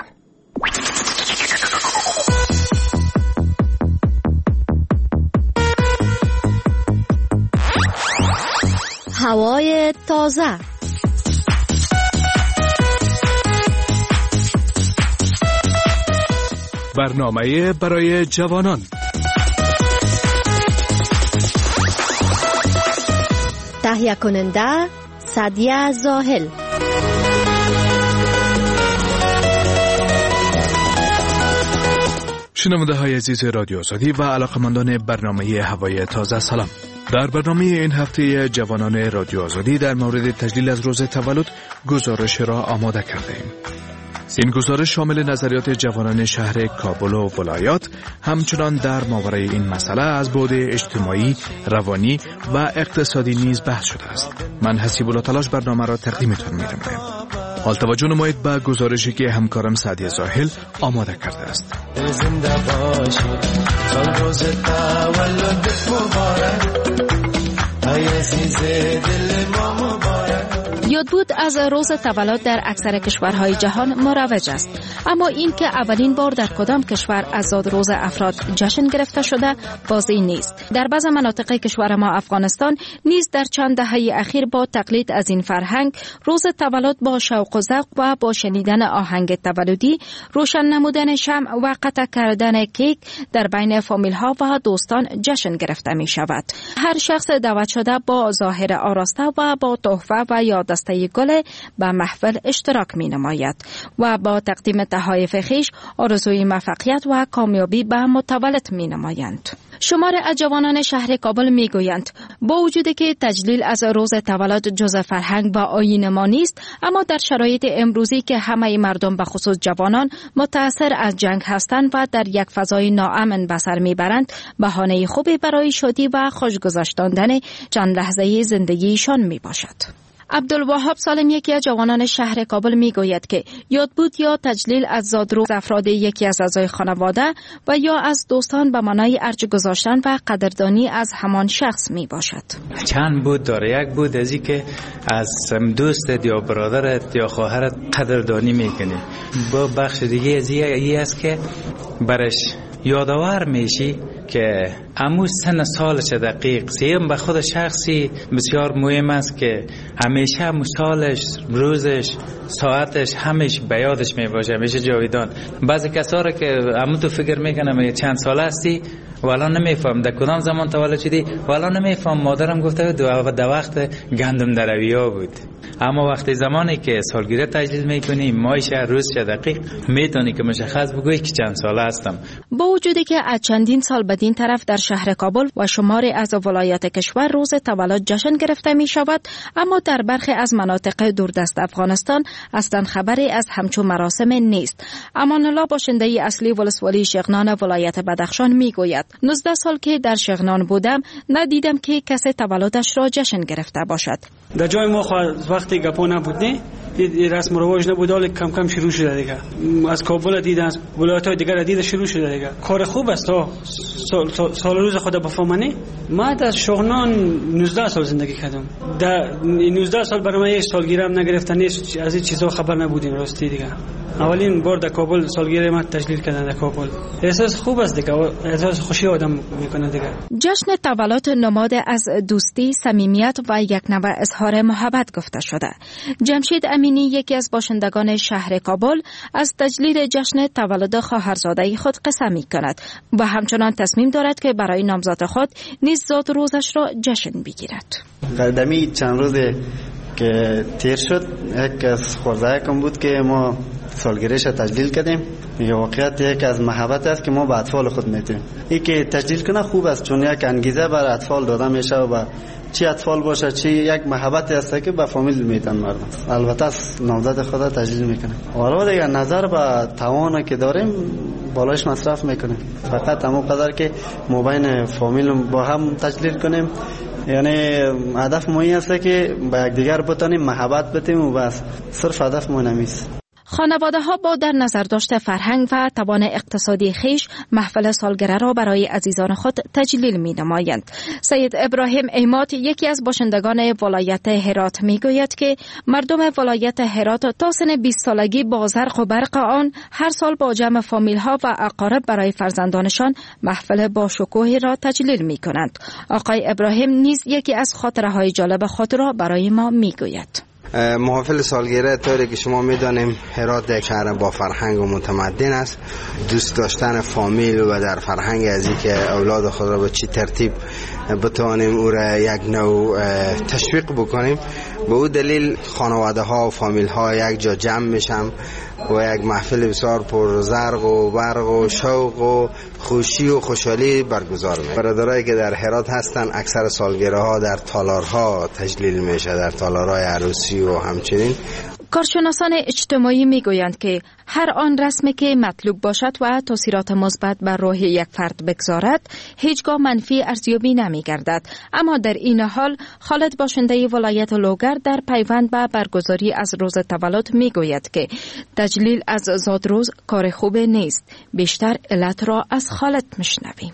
هوای تازه. برنامه برای جوانان. تهیه کننده سعدیه زاهل. شنونده های عزیز رادیو آزادی و علاقمندان برنامه هوای تازه سلام. در برنامه این هفته جوانان رادیو آزادی در مورد تجلیل از روز تولد گزارش را آماده کرده ایم. این گزارش شامل نظریات جوانان شهر کابل و ولایات همچنان در ماورای این مسئله از بعد اجتماعی، روانی و اقتصادی نیز بحث شده است. من حسیب الله تلاش برنامه را تقدیمتان می‌نمایم. حال توجه نمایید به گزارشی که همکارم سعدیه زاهل آماده کرده است. زنده باشی تا روز تولدت مبارک ای عزیز دل ما مبارک. یادبود از روز تولد در اکثر کشورهای جهان مروج است، اما این که اولین بار در کدام کشور از روز افراد جشن گرفته شده واضح نیست. در بعض مناطق کشور ما افغانستان نیز در چند دهه اخیر با تقلید از این فرهنگ روز تولد با شوق و ذوق و با شنیدن آهنگ تولدی، روشن نمودن شمع و قطع کردن کیک در بین فامیل ها و دوستان جشن گرفته می شود. هر شخص دعوت شده با ظاهر آراسته و با تحفه و یادداشت گل به محفل اشتراک می نماید و با تقدیم تحایف خویش آرزوی موفقیت و کامیابی به متولد می نمایند. شمار از جوانان شهر کابل می گویند با وجودی که تجلیل از روز تولد جزء فرهنگ و آیین ما نیست، اما در شرایط امروزی که همه مردم به خصوص جوانان متأثر از جنگ هستند و در یک فضای ناامن به سر میبرند، بهانه خوبی برای شادی و خوش گذشتاندن چند لحظه زندگیشان می باشد. عبدالوهاب سالم یکی از جوانان شهر کابل میگوید که یادبود یا تجلیل از زادروز افراد یکی از اعضای خانواده و یا از دوستان به معنای ارج گذاشتن و قدردانی از همان شخص می باشد. چند بود داره، یک بود ازی که از دوستت یا برادرت یا خواهرت قدردانی میکنی، با بخش دیگه ازی است که برش یادآور میشی که اموز سن سالش دقیق سیم به خود شخصی بسیار مهم است که همیشه سالش، روزش، ساعتش همیشه به یادش می باشه، همیشه جاویدان. بعضی کسا را که امو تو فکر میکنم چند سال هستی والا نمیفهم در کدام زمان تولد شدی، والا نمیفهم مادرم گفته بود در وقت گندم درویا بود. اما وقتی زمانی که سالگیری تجلیل میکنی ماهش روزش دقیق میتونی که مشخص بگویی که چند ساله هستم. با وجودی که از چندین سال بدین طرف در شهر کابل و شماری از ولایات کشور روز تولد جشن گرفته می شود، اما در برخی از مناطق دوردست افغانستان اصلا خبری از همچون مراسم نیست. امان الله باشنده اصلی ولسوالی شغنان ولایت بدخشان می گوید 19 سال که در شغنان بودم ندیدم که کسی تولدش را جشن گرفته باشد. در جای ما وقتی گپا نبود نه این رسم و رواج نبود، حالا کم کم شروع شده دیگه. از کابل دیدن، از ولایت‌های دیگر دیده شروع شده دیگه. کار خوب است. سال روز خود بفهمانی. من در شغنان 19 سال زندگی کردم. در 19 سال برای من سالگیرم نگرفتن نیست، از این چیزا خبر نبودیم راستی دیگه. اولین بار در کابل سالگیری من تجلیل کردن در کابل. احساس خوب است دیگه، احساس خوشی آدم میکنه دیگه. جشن تولد نماد از دوستی، صمیمیت و یک نوع اظهار محبت گفته شده. جمشید امینی یکی از باشندگان شهر کابل از تجلیل جشن تولد خواهرزاده خود قصه می‌کند و همچنان تصمیم دارد که برای نامزاد خود نیز زاد روزش را جشن بگیرد. قدمی چند روز که تیر شد یک از خورده کم بود که ما سالگیریش تجلیل کردیم. یه واقعیت یک از محبت است که ما به اطفال خود میتیم. این که تجلیل کنه خوب است، چون یک انگیزه بر اطفال داده میشه و چی اطفال باشه چی یک محبتی است که به فامیل میتن مردم. البته نامزد خود تجلیل میکنه. حالا دیگه نظر به توان که داریم بالاش مصرف میکنیم. فقط همون قدر که ما بین فامیل با هم تجلیل کنیم، یعنی هدف ما این است که به یکدیگر بتونیم محبت بدیم و بس، صرف هدف ما نمیست. خانواده ها با در نظر داشت فرهنگ و توان اقتصادی خیش محفل سالگرده را برای عزیزان خود تجلیل می نمایند. سید ابراهیم ایمات یکی از باشندگان ولایت هرات می گوید که مردم ولایت هرات تا سن 20 سالگی با زرق و برق آن هر سال با جمع فامیل ها و اقارب برای فرزندانشان محفل با شکوه را تجلیل می کنند. آقای ابراهیم نیز یکی از خاطره های جالب خود را برای ما می گوید. محافل سالگیری طوری که شما میدانیم هرات یک شهر با فرهنگ و متمدن است. دوست داشتن فامیل و در فرهنگ ازی که اولاد خود را به چی ترتیب بتوانیم او را یک نوع تشویق بکنیم، به او دلیل خانواده ها و فامیل ها یک جا جمع میشن و یک محفل بسیار پر زرق و برق و شوق و خوشی و خوشحالی برگزار میشه. برادرایی که در هرات هستن اکثر سالگیری ها در تالارها تجلیل میشه، در تالارهای عروسی و همچنین. کارشناسان اجتماعی میگویند که هر آن رسمی که مطلوب باشد و تاثیرات مثبت بر روح یک فرد بگذارد هیچگاه منفی ارزیابی نمیگردد. اما در این حال خالد باشنده ولایت لوگر در پیوند به برگزاری از روز تولد میگوید که تجلیل از زادروز کار خوب نیست. بیشتر علت را از خالد میشنویم.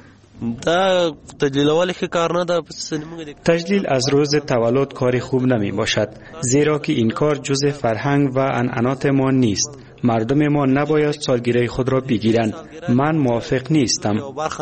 تجلیل از روز تولد کار خوب نمی باشد، زیرا که این کار جزء فرهنگ و عنعنات ما نیست. مردم ما نباید سالگیری خود را بگیرند. من موافق نیستم.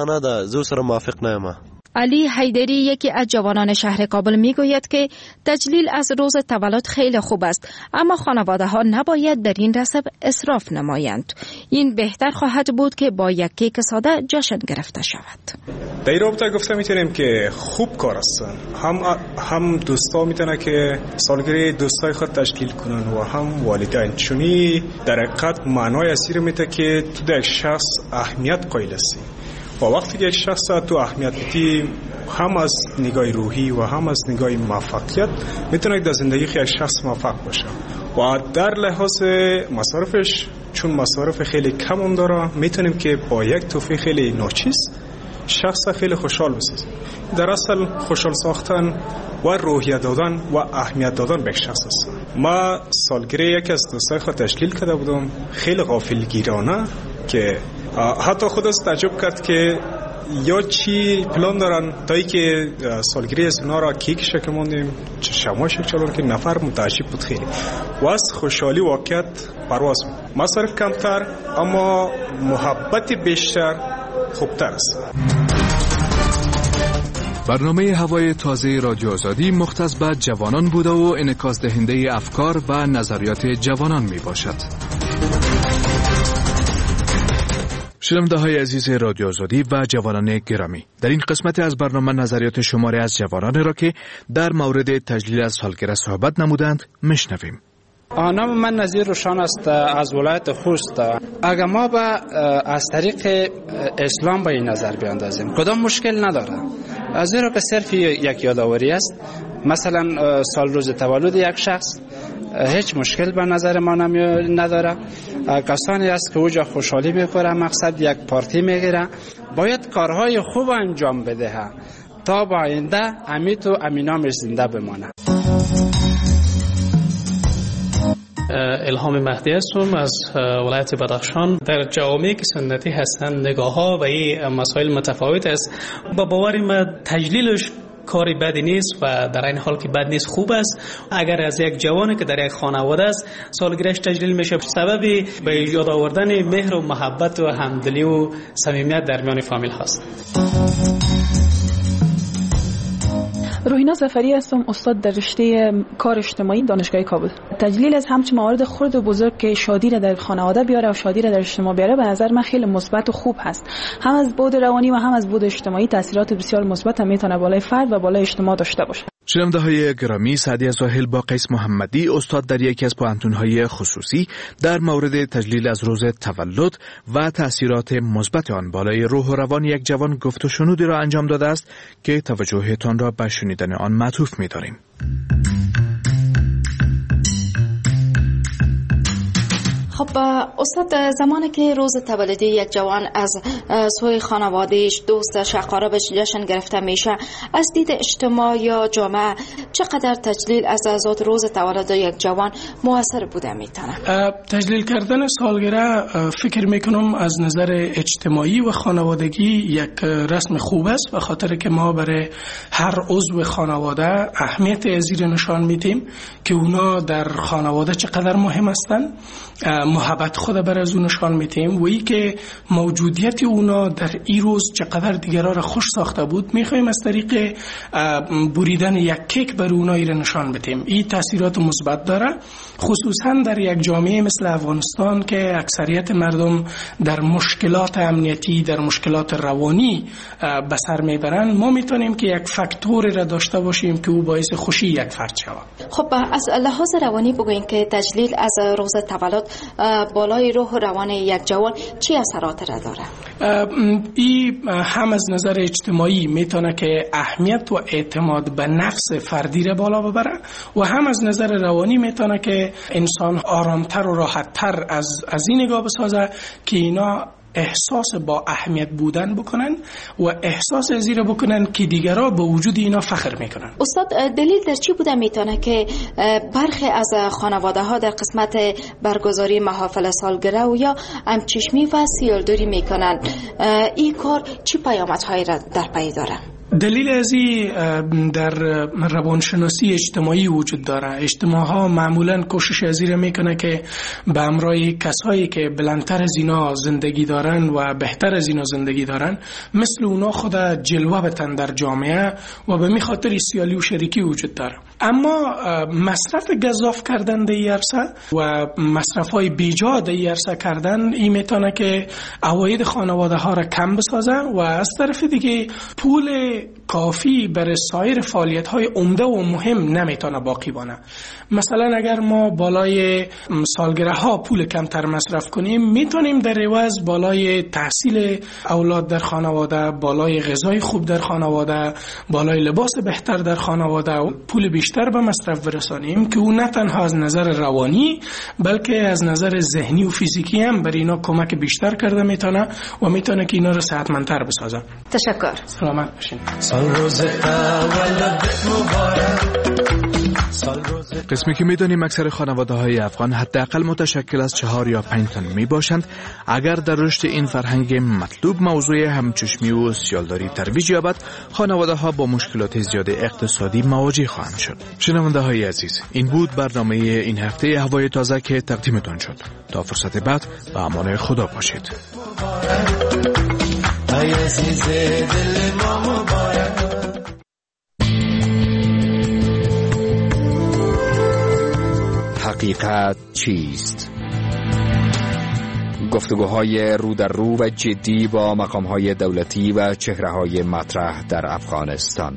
علی حیدری یکی از جوانان شهر کابل میگوید که تجلیل از روز تولد خیلی خوب است، اما خانواده ها نباید در این رسم اسراف نمایند. این بهتر خواهد بود که با یک کیک ساده جشن گرفته شود. در این رابطه گفته میتونیم که خوب کار است. هم دوستا میتونه که سالگیری دوستای خود تشکیل کنن و هم والدین، چونی در حقیقت معنای اصلی میده که تو در یک شخص اهمیت قائل هستی و وقتی که یک شخص تو اهمیت بدی هم از نگاه روحی و هم از نگاه موفقیت میتونه در زندگی یک شخص موفق باشه و در لحاظ مصارفش چون مصارف خیلی کم داره میتونیم که با یک توفیق خیلی ناچیز شخص خیلی خوشحال بسازه. در اصل خوشحال ساختن و روحیه دادن و اهمیت دادن به شخص است. ما سالگرد یکی از دوستای خود تشکیل کرده بودم، خیلی غافلگیرانه که حتی خود از تعجب کرد که یا چی پلان دارن تا ای که سالگرد از اونا را کیک شکموندیم، شمای شکلان که نفر متعجب بود خیلی و از خوشحالی واقعیت پرواز. مصرف کمتر اما محبت بیشتر خوبتر است. برنامه هوای تازه رادیو آزادی مختص به جوانان بوده و انعکاس دهنده افکار و نظریات جوانان می باشد. شنونده های عزیز رادیو آزادی و جوانان گرامی، در این قسمت از برنامه نظریات شماری از جوانان را که در مورد تجلیل از سالگرد صحبت نمودند میشنویم. نام من نظیر روشان است از ولایت خوست. اگر ما از طریق اسلام به این نظر بیاندازیم کدام مشکل نداره، زیرا که صرف یک یادآوری است. مثلا سال روز تولد یک شخص هیچ مشکل به نظر ما نداره. کسانی است که اوجا خوشحالی میکنه، مقصد یک پارتی میگیره، باید کارهای خوب انجام بده تا با آینده امید و امینامش زنده بمانه. الهام مهدی هستم از ولایت بدخشان. در جوامعی که سنتی هستند نگاه ها و این مسائل متفاوت است. با باور ما تجلیلش کاری بدی نیست و در این حال که بد نیست خوب است. اگر از یک جوانی که در یک خانواده است سالگردش تجلیل میشه، سببی به یاد آوردن مهر و محبت و همدلی و صمیمیت در میان فامیل هست. روحینا ظفری هستم، استاد در رشته کار اجتماعی دانشگاه کابل. تجلیل از همچین موارد خرد و بزرگ که شادی را در خانواده بیاره و شادی را در اجتماع بیاره به نظر من خیلی مثبت و خوب هست. هم از بعد روانی و هم از بعد اجتماعی تاثیرات بسیار مثبت هم میتونه بالای فرد و بالای اجتماع داشته باشه. شنونده های گرامی، سعدی زاهل با قیس محمدی، استاد در یکی از پوهنتون‌های خصوصی، در مورد تجلیل از روز تولد و تأثیرات مثبت آن بالای روح و روان یک جوان گفت و شنودی را انجام داده است که توجهتان را به شنیدن آن معطوف می‌داریم. خب استاد، زمانی که روز تولد یک جوان از سوی خانوادهش، دوستش، اقاربش جشن گرفته میشه، از دید اجتماع یا جامعه چقدر تجلیل از ذات روز تولد یک جوان موثر بوده میتونه؟ تجلیل کردن سالگرد فکر میکنم از نظر اجتماعی و خانوادگی یک رسم خوب است، به خاطر که ما برای هر عضو خانواده اهمیت ازیر نشان میدیم که اونا در خانواده چقدر مهم هستند، محبت خود بر از اون نشان میتیم و ای که موجودیت اونا در این روز چقدر دیگران را خوش ساخته بود. میخوایم از طریق بریدن یک کیک بر اونا را نشان بدیم. این تاثیرات مثبت داره، خصوصا در یک جامعه مثل افغانستان که اکثریت مردم در مشکلات امنیتی، در مشکلات روانی به سر میبرن. ما میتونیم که یک فاکتور را داشته باشیم که او باعث خوشی یک فرد شود. خب از لحاظ روانی بگوین که تجلیل از روز تولد بالای روح و روان یک جوان چی اثرات را داره؟ این هم از نظر اجتماعی میتونه که اهمیت و اعتماد به نفس فردی را بالا ببره و هم از نظر روانی میتونه که انسان آرامتر و راحتتر از این نگاه بسازه که اینا احساس با اهمیت بودن بکنن و احساس ازیر بکنن که دیگرها به وجود اینا فخر میکنن. استاد، دلیل در چی بوده میتونه که برخی از خانواده ها در قسمت برگزاری محافل سالگرد و یا همچشمی و سیلدوری میکنن؟ این کار چی پیامدهایی را در پی داره؟ دلیل از این در روانشناسی اجتماعی وجود داره. اجتماع ها معمولا کوشش از این میکنه که به همراه کسایی که بلندتر از اینا زندگی دارن و بهتر از اینا زندگی دارن مثل اونا خود جلوه بتن در جامعه و به می خاطر سیالی و شریکی وجود داره. اما مصرف گزاف کردن در این عرصه و مصرف های بیجا در این عرصه کردن این میتونه که عواید خانواده ها را کم بسازه و از طرف دیگه پول کافی برای سایر فعالیت های عمده و مهم نمیتونه باقی بانه. مثلا اگر ما بالای سالگرد ها پول کمتر مصرف کنیم میتونیم در عوض بالای تحصیل اولاد در خانواده، بالای غذای خوب در خانواده، بالای لباس بهتر در خانواده پول بیشتر بیشتر به مصرف برسانیم که اون نه تنها از نظر روانی بلکه از نظر ذهنی و فیزیکی هم برای اینا کمک بیشتر کرده میتونه و میتونه که اینا رو صحتمندتر بسازه. تشکر. سلامت باشین. قسمی که میدانیم اکثر خانواده های افغان حداقل متشکل از 4 یا 5 تن می باشند. اگر در رشد این فرهنگ مطلوب موضوع همچشمی و سیالداری ترویج یابد، خانواده ها با مشکلات زیاد اقتصادی مواجه خواهند شد. شنونده های عزیز، این بود برنامه این هفته هوای تازه که تقدیمتان شد. تا فرصت بعد به امان خدا باشید. حقیقت چیست؟ گفتگوهای رو در رو و جدی با مقامهای دولتی و چهره‌های مطرح در افغانستان.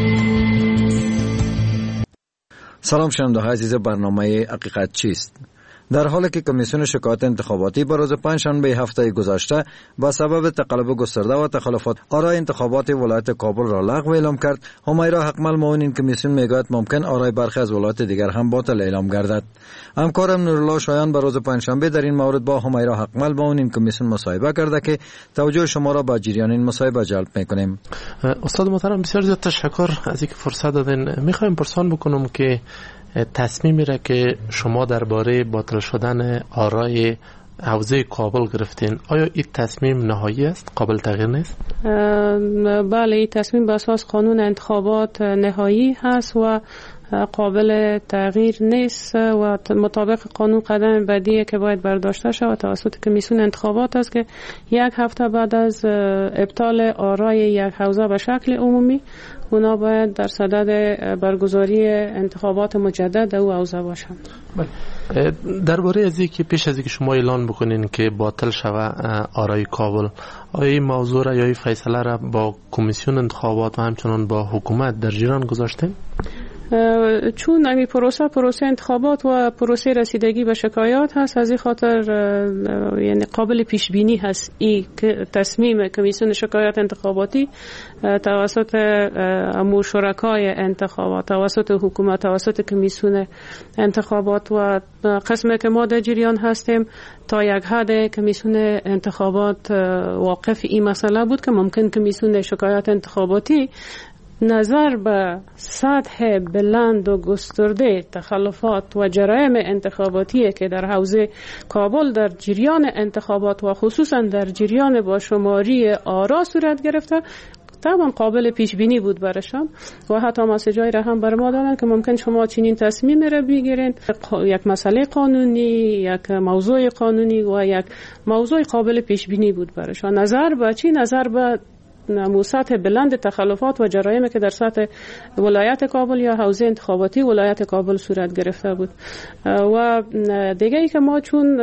سلام شنونده‌های عزیز برنامه حقیقت چیست؟ در حالی که کمیسیون شکایات انتخاباتی بر روز پنجشنبه هفته گذشته با سبب تقلب گسترده و تخلفات آرای انتخابات ولایت کابل را لغو اعلام کرد، همیرا حقمل معاون این کمیسیون میگوید ممکن آرای برخی از ولایات دیگر هم باطل اعلام گردد. همکارم نورالله شایان بر روز پنجشنبه در این مورد با همیرا حقمل معاون این کمیسیون مصاحبه کرده که توجه شما را به جریان این مصاحبه جلب میکنیم. استاد محترم، بسیار زیاد تشکر از اینکه فرصت دادین. میخوایم پرسان بکنم که تصمیمی را که شما درباره باطل شدن آرای حوزه کابل گرفتین، آیا این تصمیم نهایی است؟ قابل تغییر نیست؟ بله، این تصمیم بر اساس قانون انتخابات نهایی هست و قابل تغییر نیست و مطابق قانون قدم بعدی که باید برداشته شود توسط کمیسیون انتخابات است که 1 هفته بعد از ابطال آرای یک حوزه به شکل عمومی اونا باید در صدد برگزاری انتخابات مجدد او حوزه باشند. درباره از اینکه پیش از اینکه شما اعلان بکنین که باطل شوه آرای کابل، آیا این موضوع را یا این فیصله را با کمیسیون انتخابات و همچنان با حکومت در جریان گذاشتین؟ چون امی پروسه انتخابات و پروسه رسیدگی به شکایات هست، از این خاطر یعنی قابل پیش بینی هست این تصمیم کمیسیون شکایات انتخاباتی توسط امور شرکای انتخابات، توسط حکومت، توسط کمیسیون انتخابات و قسمی که ما در جریان هستیم تا یک حد کمیسیون انتخابات واقف این مسئله بود که ممکن کمیسیون شکایات انتخاباتی نظر به سطح بلند و گسترده تخلفات و جرایم انتخاباتی که در حوزه کابل در جریان انتخابات و خصوصا در جریان با شماری آرا صورت گرفته طبعا قابل پیش بینی بود برشان و حتی مسیجای را هم بر ما دادن که ممکن شما چنین تصمیم را بگیرین، یک مسئله قانونی، یک موضوع قانونی و یک موضوع قابل پیش بینی بود برشان. نظر به چی؟ نظر به سطح بلند تخلفات و جرایم که در سطح ولایت کابل یا حوزه انتخاباتی ولایت کابل صورت گرفته بود. و دیگه ای که ما چون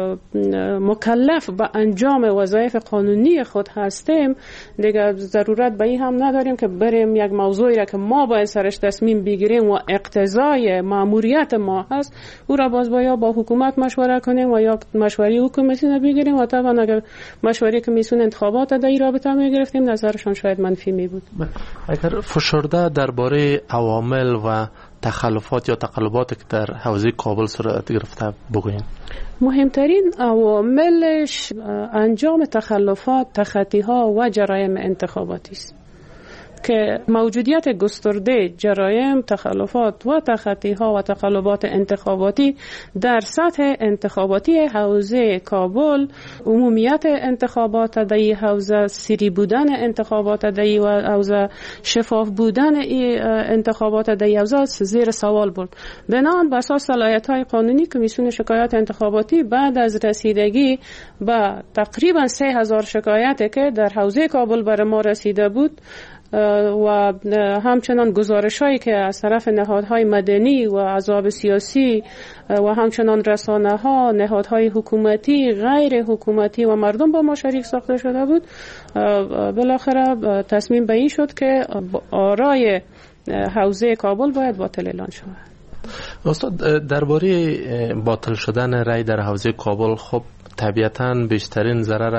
مکلف به انجام وظایف قانونی خود هستیم، دیگه ضرورت به این هم نداریم که بریم یک موضوعی را که ما باید سرش تصمیم بگیریم و اقتضای مأموریت ما هست او را باز باید با حکومت مشوره کنیم و یا مشوره حکومتی بگیریم و طبعا اگر مشوره کمیسیون انتخابات در این رابطه میگرفتیم نظرشان شاید منفی می بود. اگر فشرده درباره عوامل و تخلفات یا تقلبات که در حوزه کابل صورت گرفته بگوین. مهمترین عواملش انجام تخلفات، تخطی ها و جرایم انتخاباتی است که موجودیت گسترده جرایم، تخلفات و تخطی ها و تقلبات انتخاباتی در سطح انتخاباتی حوزه کابل، عمومیت انتخابات در این حوزه، سری بودن انتخابات در این حوزه، شفاف بودن انتخابات در این حوزه زیر سوال برد. بنابراین بر اساس صلاحیت‌های قانونی کمیسیون شکایات انتخاباتی بعد از رسیدگی به تقریبا 3000 شکایتی که در حوزه کابل بر ما رسیده بود و همچنان گزارش هایی که از طرف نهادهای مدنی و احزاب سیاسی و همچنان رسانه ها، نهادهای حکومتی، غیر حکومتی و مردم با ما شریک ساخته شده بود، بالاخره تصمیم به این شد که آرای حوزه کابل باید باطل اعلان شود. استاد، درباره باطل شدن رای در حوزه کابل، خب طبیعتاً بیشترین ضرر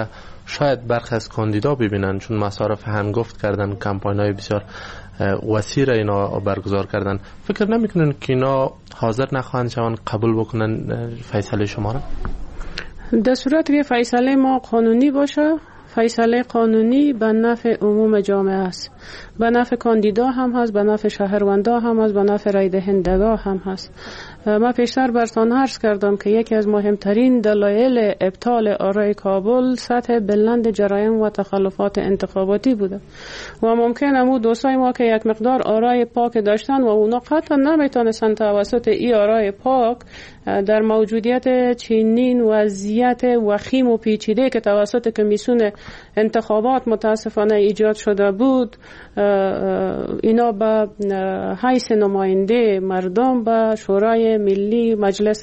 شاید برخی از کاندیدا ببینن، چون مصارف هنگفت کردن، کمپاین‌های بسیار وسیع را اینا برگزار کردن. فکر نمیکنن که اینا حاضر نخواهند شوند قبول بکنن فیصله شما را؟ در صورت که فیصله ما قانونی باشه، فیصله قانونی به نفع عموم جامعه است، به نفع کاندیدا هم هست، به نفع شهروندا هم هست، به نفع رای دهندگان هم هست. ما پیشتر براتون عرض کردم که یکی از مهمترین دلایل ابطال آرای کابل سطح بلند جرایم و تخلفات انتخاباتی بوده و ممکنه مو دوستای ما که یک مقدار آرای پاک داشتن و اونا قطعا نمیتونستن توسط این آرای پاک در موجودیت چنین وضعیت وخیم و پیچیده که توسط کمیسیون انتخابات متاسفانه ایجاد شده بود، اینا به حیث نماینده مردم به شورای ملی مجلس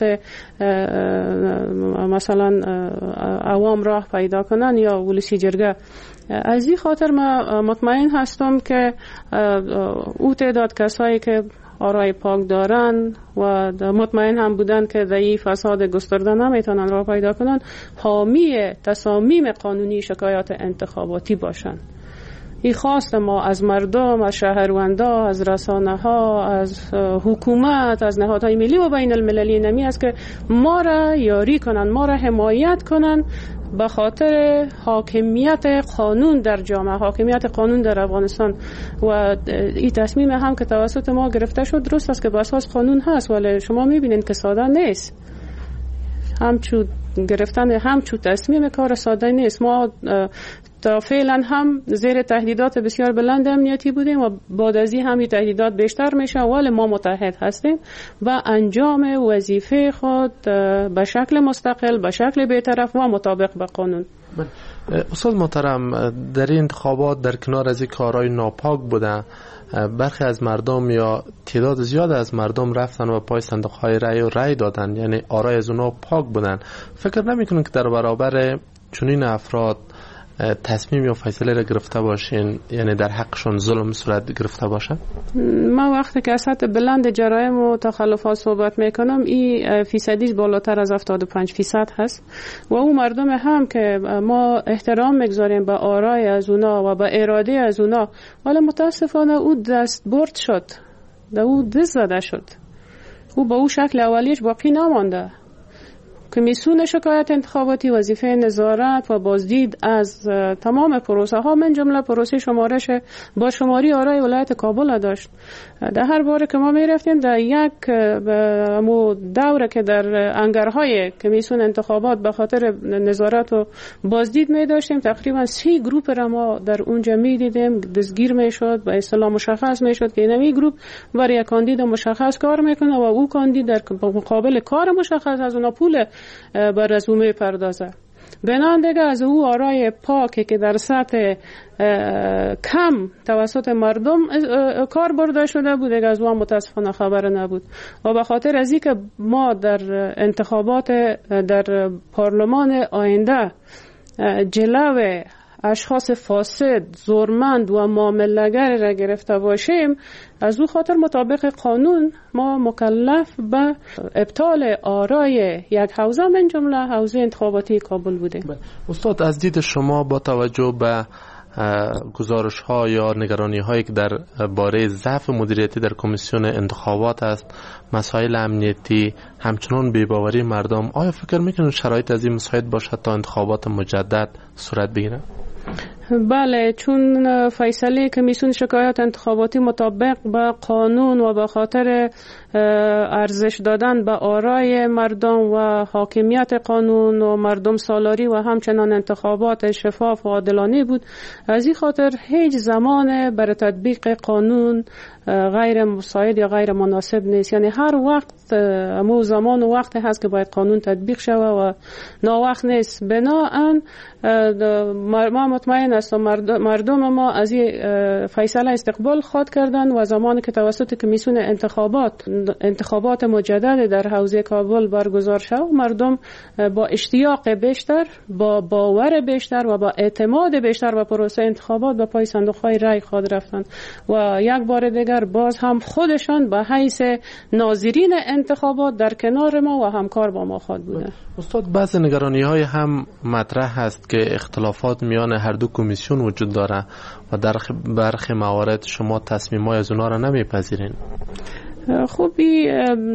مثلا عوام راه پیدا کنن یا ولسی جرگه. از این خاطر ما مطمئن هستم که او تعداد کسایی که آرای پاک دارن و مطمئن هم بودن که در این فساد گسترده نمیتونن راه پیدا کنن، حامی تصامیم قانونی شکایات انتخاباتی باشن. این خواست ما از مردم، از شهروندا، از رسانه ها، از حکومت، از نهادهای ملی و بین المللی نمی است که ما را یاری کنن، ما را حمایت کنن به خاطر حاکمیت قانون در جامعه، حاکمیت قانون در افغانستان. و این تصمیم هم که توسط ما گرفته شد درست است که به اساس قانون هست، ولی شما میبینید که ساده نیست. همچون گرفتن همچون تصمیم کار ساده نیست. ما تا فعلا هم زیر تهدیدات بسیار بلند امنیتی بودیم و بعد از این هم تهدیدات بیشتر میشه، ولی ما متحد هستیم و انجام وظیفه خود به شکل مستقل، به شکل بی‌طرف و مطابق به قانون. استاد محترم، در این انتخابات در کنار از این کارهای ناپاک بوده، برخی از مردم یا تعداد زیاد از مردم رفتن و پای صندوق‌های رای دادن، یعنی آرای از اونها پاک بودن. فکر نمی‌کنید که در برابر چنین افراد تصمیم یا فیصله را گرفته باشین، یعنی در حقشون ظلم صورت گرفته باشه؟ ما وقتی که از سطح بلند جرایم و تخلفات صحبت میکنم، این فیصدیش بالاتر از 75% هست و اون مردم هم که ما احترام میگذاریم به آرای از اونا و به اراده از اونا، ولی متاسفانه او دست برد شد، او دست زده شد، او با او شکل اولیش باقی نمانده. کمیسیون شکایات انتخاباتی وظیفه نظارت و بازدید از تمام پروسه ها من جمله پروسه شمارش با شماری آرای ولایت کابل داشت. در هر باره که ما می رفتیم در یک دوره که در انگرهای کمیسیون انتخابات به خاطر نظارت و بازدید می داشتیم، تقریبا 3 گروپ را ما در اونجا می دیدیم دستگیر می شد، به اصطلاح مشخص می شد که این گروپ برای یک کاندید مشخص کار میکنه و او کاندید در مقابل کار مشخص از اون پول بر رزومه پردازه. بنان دیگه از او آرای پاکی که در سطح کم توسط مردم کار برده شده بود، دیگه از او متاسفانه خبر نبود و به خاطر از اینکه ما در انتخابات در پارلمان آینده جلو اشخاص فاسد، زورمند و معامله‌گر را گرفته باشیم، از او خاطر مطابق قانون ما مکلف به ابطال آرای یک حوزه من جمله حوزه انتخاباتی کابل بودیم. استاد، از دید شما با توجه به گزارش ها یا نگرانی هایی که در باره ضعف مدیریتی در کمیسیون انتخابات است، مسائل امنیتی، همچنان بی‌باوری مردم، آیا فکر میکنید شرایط از این مساعد باشد تا انتخابات مجدد صورت بگیرد؟ بله، چون فیصله کمیسیون شکایات انتخاباتی مطابق با قانون و به خاطر ارزش دادن به آرای مردم و حاکمیت قانون و مردم سالاری و همچنان انتخابات شفاف و عادلانه بود، از این خاطر هیچ زمان برای تطبیق قانون غیر مساعد یا غیر مناسب نیست. یعنی هر وقت امو زمان و وقت هست که باید قانون تطبیق شود و ناوقت نیست. بناهن ما مطمئن هستم مردم ما از این فیصله استقبال خواد کردن و زمانی که توسط کمیسیون انتخابات مجدد در حوزه کابل برگزار شد، مردم با اشتیاق بیشتر، با باور بیشتر و با اعتماد بیشتر به پروسه انتخابات به پای صندوق‌های رای خود رفتند و یک بار دیگر باز هم خودشان به حیث ناظرین انتخابات در کنار ما و همکار با ما خود بودند. استاد، بعض نگرانی های هم مطرح هست که اختلافات میان هر دو کمیسیون وجود داره و در برخی موارد شما تصمیم‌های از اونا را نمیپذیرین. خوبی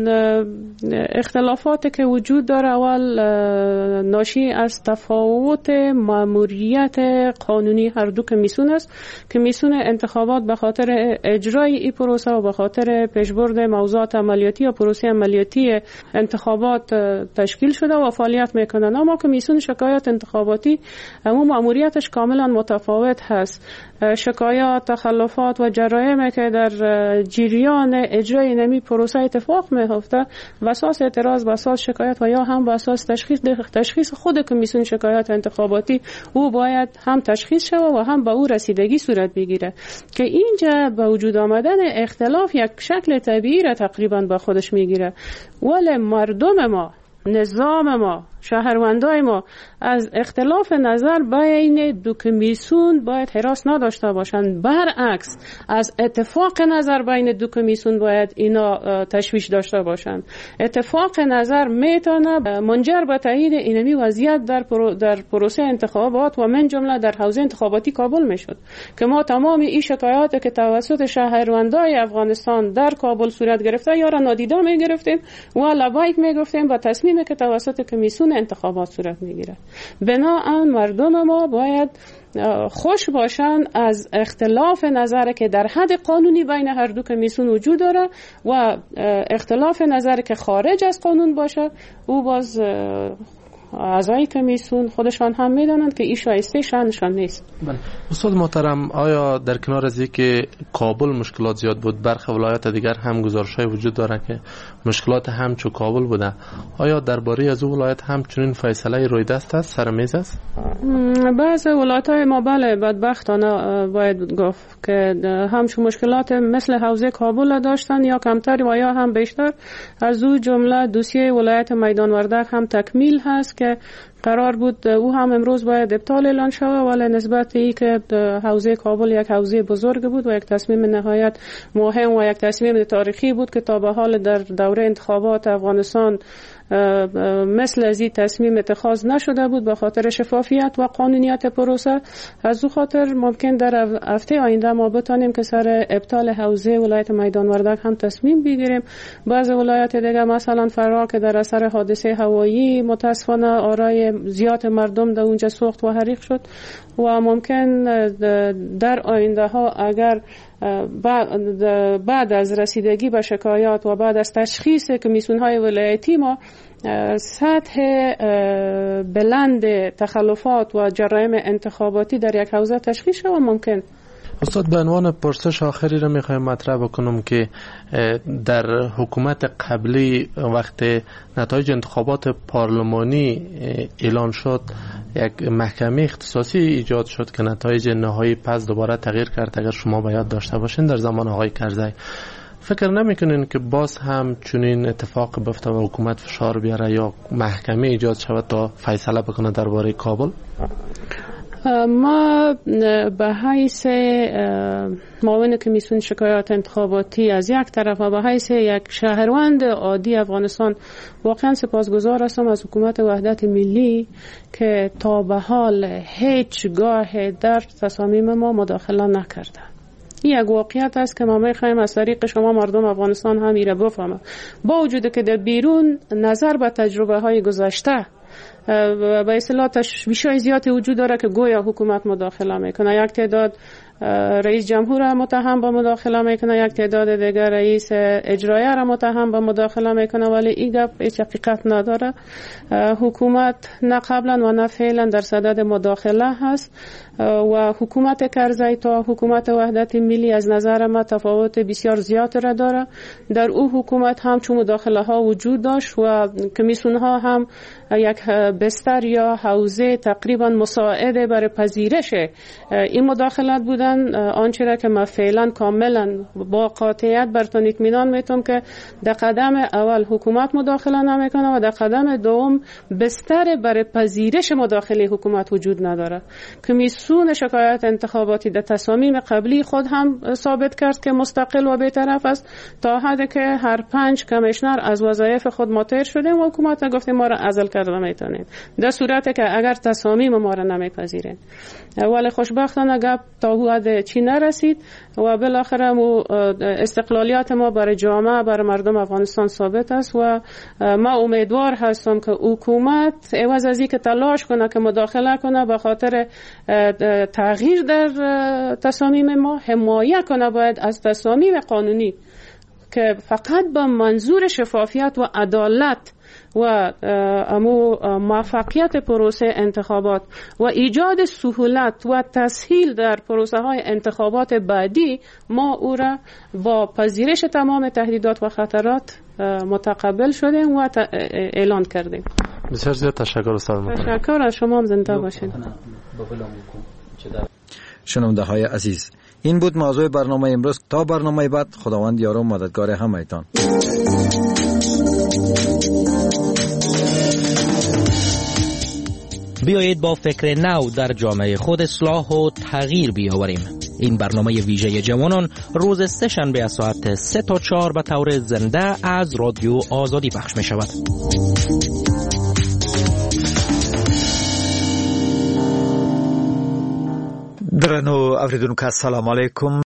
اختلافاتی که وجود داره اول ناشی از تفاوت ماموریت قانونی هر دو کمیسیون است. کمیسیون انتخابات به خاطر اجرای این پروسه و به خاطر پیشبرد موضوعات عملیاتی و پروسه عملیاتی انتخابات تشکیل شده و فعالیت میکنن، اما کمیسیون شکایات انتخاباتی اما ماموریتش کاملا متفاوت هست. شکایات، تخلفات و جرائمی که در جریان اجرای نمی پروسه اتفاق میفته و اساس اعتراض به اساس شکایت و یا هم به اساس تشخیص خود کمیسیون شکایات انتخاباتی او باید هم تشخیص شود و هم به او رسیدگی صورت بگیره که اینجا به وجود آمدن اختلاف یک شکل طبیعی را تقریبا به خودش میگیره. ولی مردم ما، نظام ما، شهروندای ما از اختلاف نظر بین دو کمیسیون باید هراس نداشته باشند، برعکس از اتفاق نظر بین دو کمیسیون باید اینا تشویش داشته باشند. اتفاق نظر میتونه منجر به تایید اینمی وضعیت در پروسه انتخابات و من جمله در حوزه انتخاباتی کابل میشد که ما تمام این شکایات که توسط شهروندای افغانستان در کابل صورت گرفته یا را نادیده میگرفتیم و لبیک میگفتیم با تصمیمی که توسط کمیسیون انتخابات صورت میگیره. بنابراین مردم ما باید خوش باشن از اختلاف نظر که در حد قانونی بین هر دو کمیسیون وجود داره و اختلاف نظر که خارج از قانون باشه او باز اعضای کمیسیون خودشان هم میدانند که این شایسته شانشان نیست. استاد محترم، آیا در کنار از اینکه کابل مشکلات زیاد بود برخی ولایات دیگر هم گزارش‌های وجود داره که مشکلات همچو کابل بوده، آیا درباره از اون ولایت هم چنین فیصله روی دست است، سر میز است؟ بعضی ولایت‌های ما بله بدبختانه باید گفت که همچون مشکلات مثل حوزه کابل داشتن یا کمتر و یا هم بیشتر. از او جمله دوسیه ولایت میدان وردک هم تکمیل هست که قرار بود او هم امروز باید ابطال اعلان شود، ولی نسبت ای که حوزه کابل یک حوزه بزرگ بود و یک تصمیم نهایت مهم و یک تصمیم تاریخی بود که تا به حال در دوره انتخابات افغانستان مثل از این تصمیم اتخاذ نشده بود به خاطر شفافیت و قانونیت پروسه. از او خاطر ممکن در هفته آینده ما بتانیم که سر ابطال حوزه ولایت میدان وردک هم تصمیم بگیریم. بعض ولایت دیگه مثلا فرا که در اثر حادثه هوایی متاسفانه آرای زیاد مردم در اونجا سوخت و حریق شد و ممکن در آینده ها اگر بعد از رسیدگی به شکایات و بعد از تشخیص کمیسیون های ولایتی ما سطح بلند تخلفات و جرایم انتخاباتی در یک حوزه تشخیص شود ممکن. استاد، به عنوان پرسش آخری را میخوایم مطرح بکنم که در حکومت قبلی وقت نتایج انتخابات پارلمانی اعلان شد یک محکمه اختصاصی ایجاد شد که نتایج نهایی پس دوباره تغییر کرد. اگر شما به یاد داشته باشین در زمان آقای کرزی، فکر نمیکنین که باز هم چنین اتفاق بیفته و حکومت فشار بیاره یا محکمه ایجاد شود تا فیصله بکنه درباره کابل؟ ما به حیث معاون کمیسیون شکایات انتخاباتی از یک طرف و به حیث یک شهروند عادی افغانستان واقعا سپاسگزار هستم از حکومت وحدت ملی که تا به حال هیچگاه در تصامیم ما مداخله نکرده. این یک واقعیت است که ما می‌خوایم از طریق شما مردم افغانستان هم ایره بفهمه، با وجود که در بیرون نظر به تجربه های گذشته به اصطلاح تشویش‌های زیادی وجود داره که گویا حکومت مداخله میکنه. یک تعداد رئیس جمهور متهم به مداخله میکنه، یک تعداد دیگر رئیس اجرایی را متهم به مداخله میکنه، ولی این گپ هیچ حقیقت نداره. حکومت نه قبلا و نه فعلا در صدد مداخله هست و حکومت کرزی تا حکومت وحدت ملی از نظر ما تفاوت بسیار زیاد را داره. در او حکومت هم چون مداخله ها وجود داشت و کمیسیون ها هم یک بستر یا حوزه تقریبا مساعد برای پذیرش این مداخلات بوده اولا آنچه را که من فعلا کاملا با قاطعیت براتون اطمینان میتونم که در قدم اول حکومت مداخله نمیکنه و در قدم دوم بستر برای پذیرش مداخله حکومت وجود نداره. کمیسیون شکایات انتخاباتی در تصامیم قبلی خود هم ثابت کرد که مستقل و بی‌طرف است تا حدی که هر 5 کمیشنر از وظایف خود مطلع شده و حکومت گفته ما را عزل کرده میتونید، در صورتی که اگر تصامیم ما را نمیپذیرید. ولی خوشبختانه گپ تا حد چی نرسید و بالاخره استقلالیت ما برای جامعه برای مردم افغانستان ثابت است و ما امیدوار هستم که حکومت عوض از اینکه تلاش کنه که مداخله کنه به خاطر تغییر در تصامیم ما، حمایت کنه باید از تصامیم قانونی که فقط به منظور شفافیت و عدالت و موفقیت پروسه انتخابات و ایجاد سهولت و تسهیل در پروسه های انتخابات بعدی ما او را با پذیرش تمام تهدیدات و خطرات متقبل شدیم و اعلان کردیم. بسیار زیاد تشکر استاد. تشکر از شما، زنده باشید. شنونده های عزیز، این بود موضوع برنامه امروز. تا برنامه بعد، خداوند یار و مددگار همه‌تان. بیایید با فکر نو در جامعه خود اصلاح و تغییر بیاوریم. این برنامه ویژه جوانان روز سه شنبه از ساعت 3 تا 4 به طور زنده از رادیو آزادی پخش می شود. درنو اوریدونکو السلام علیکم.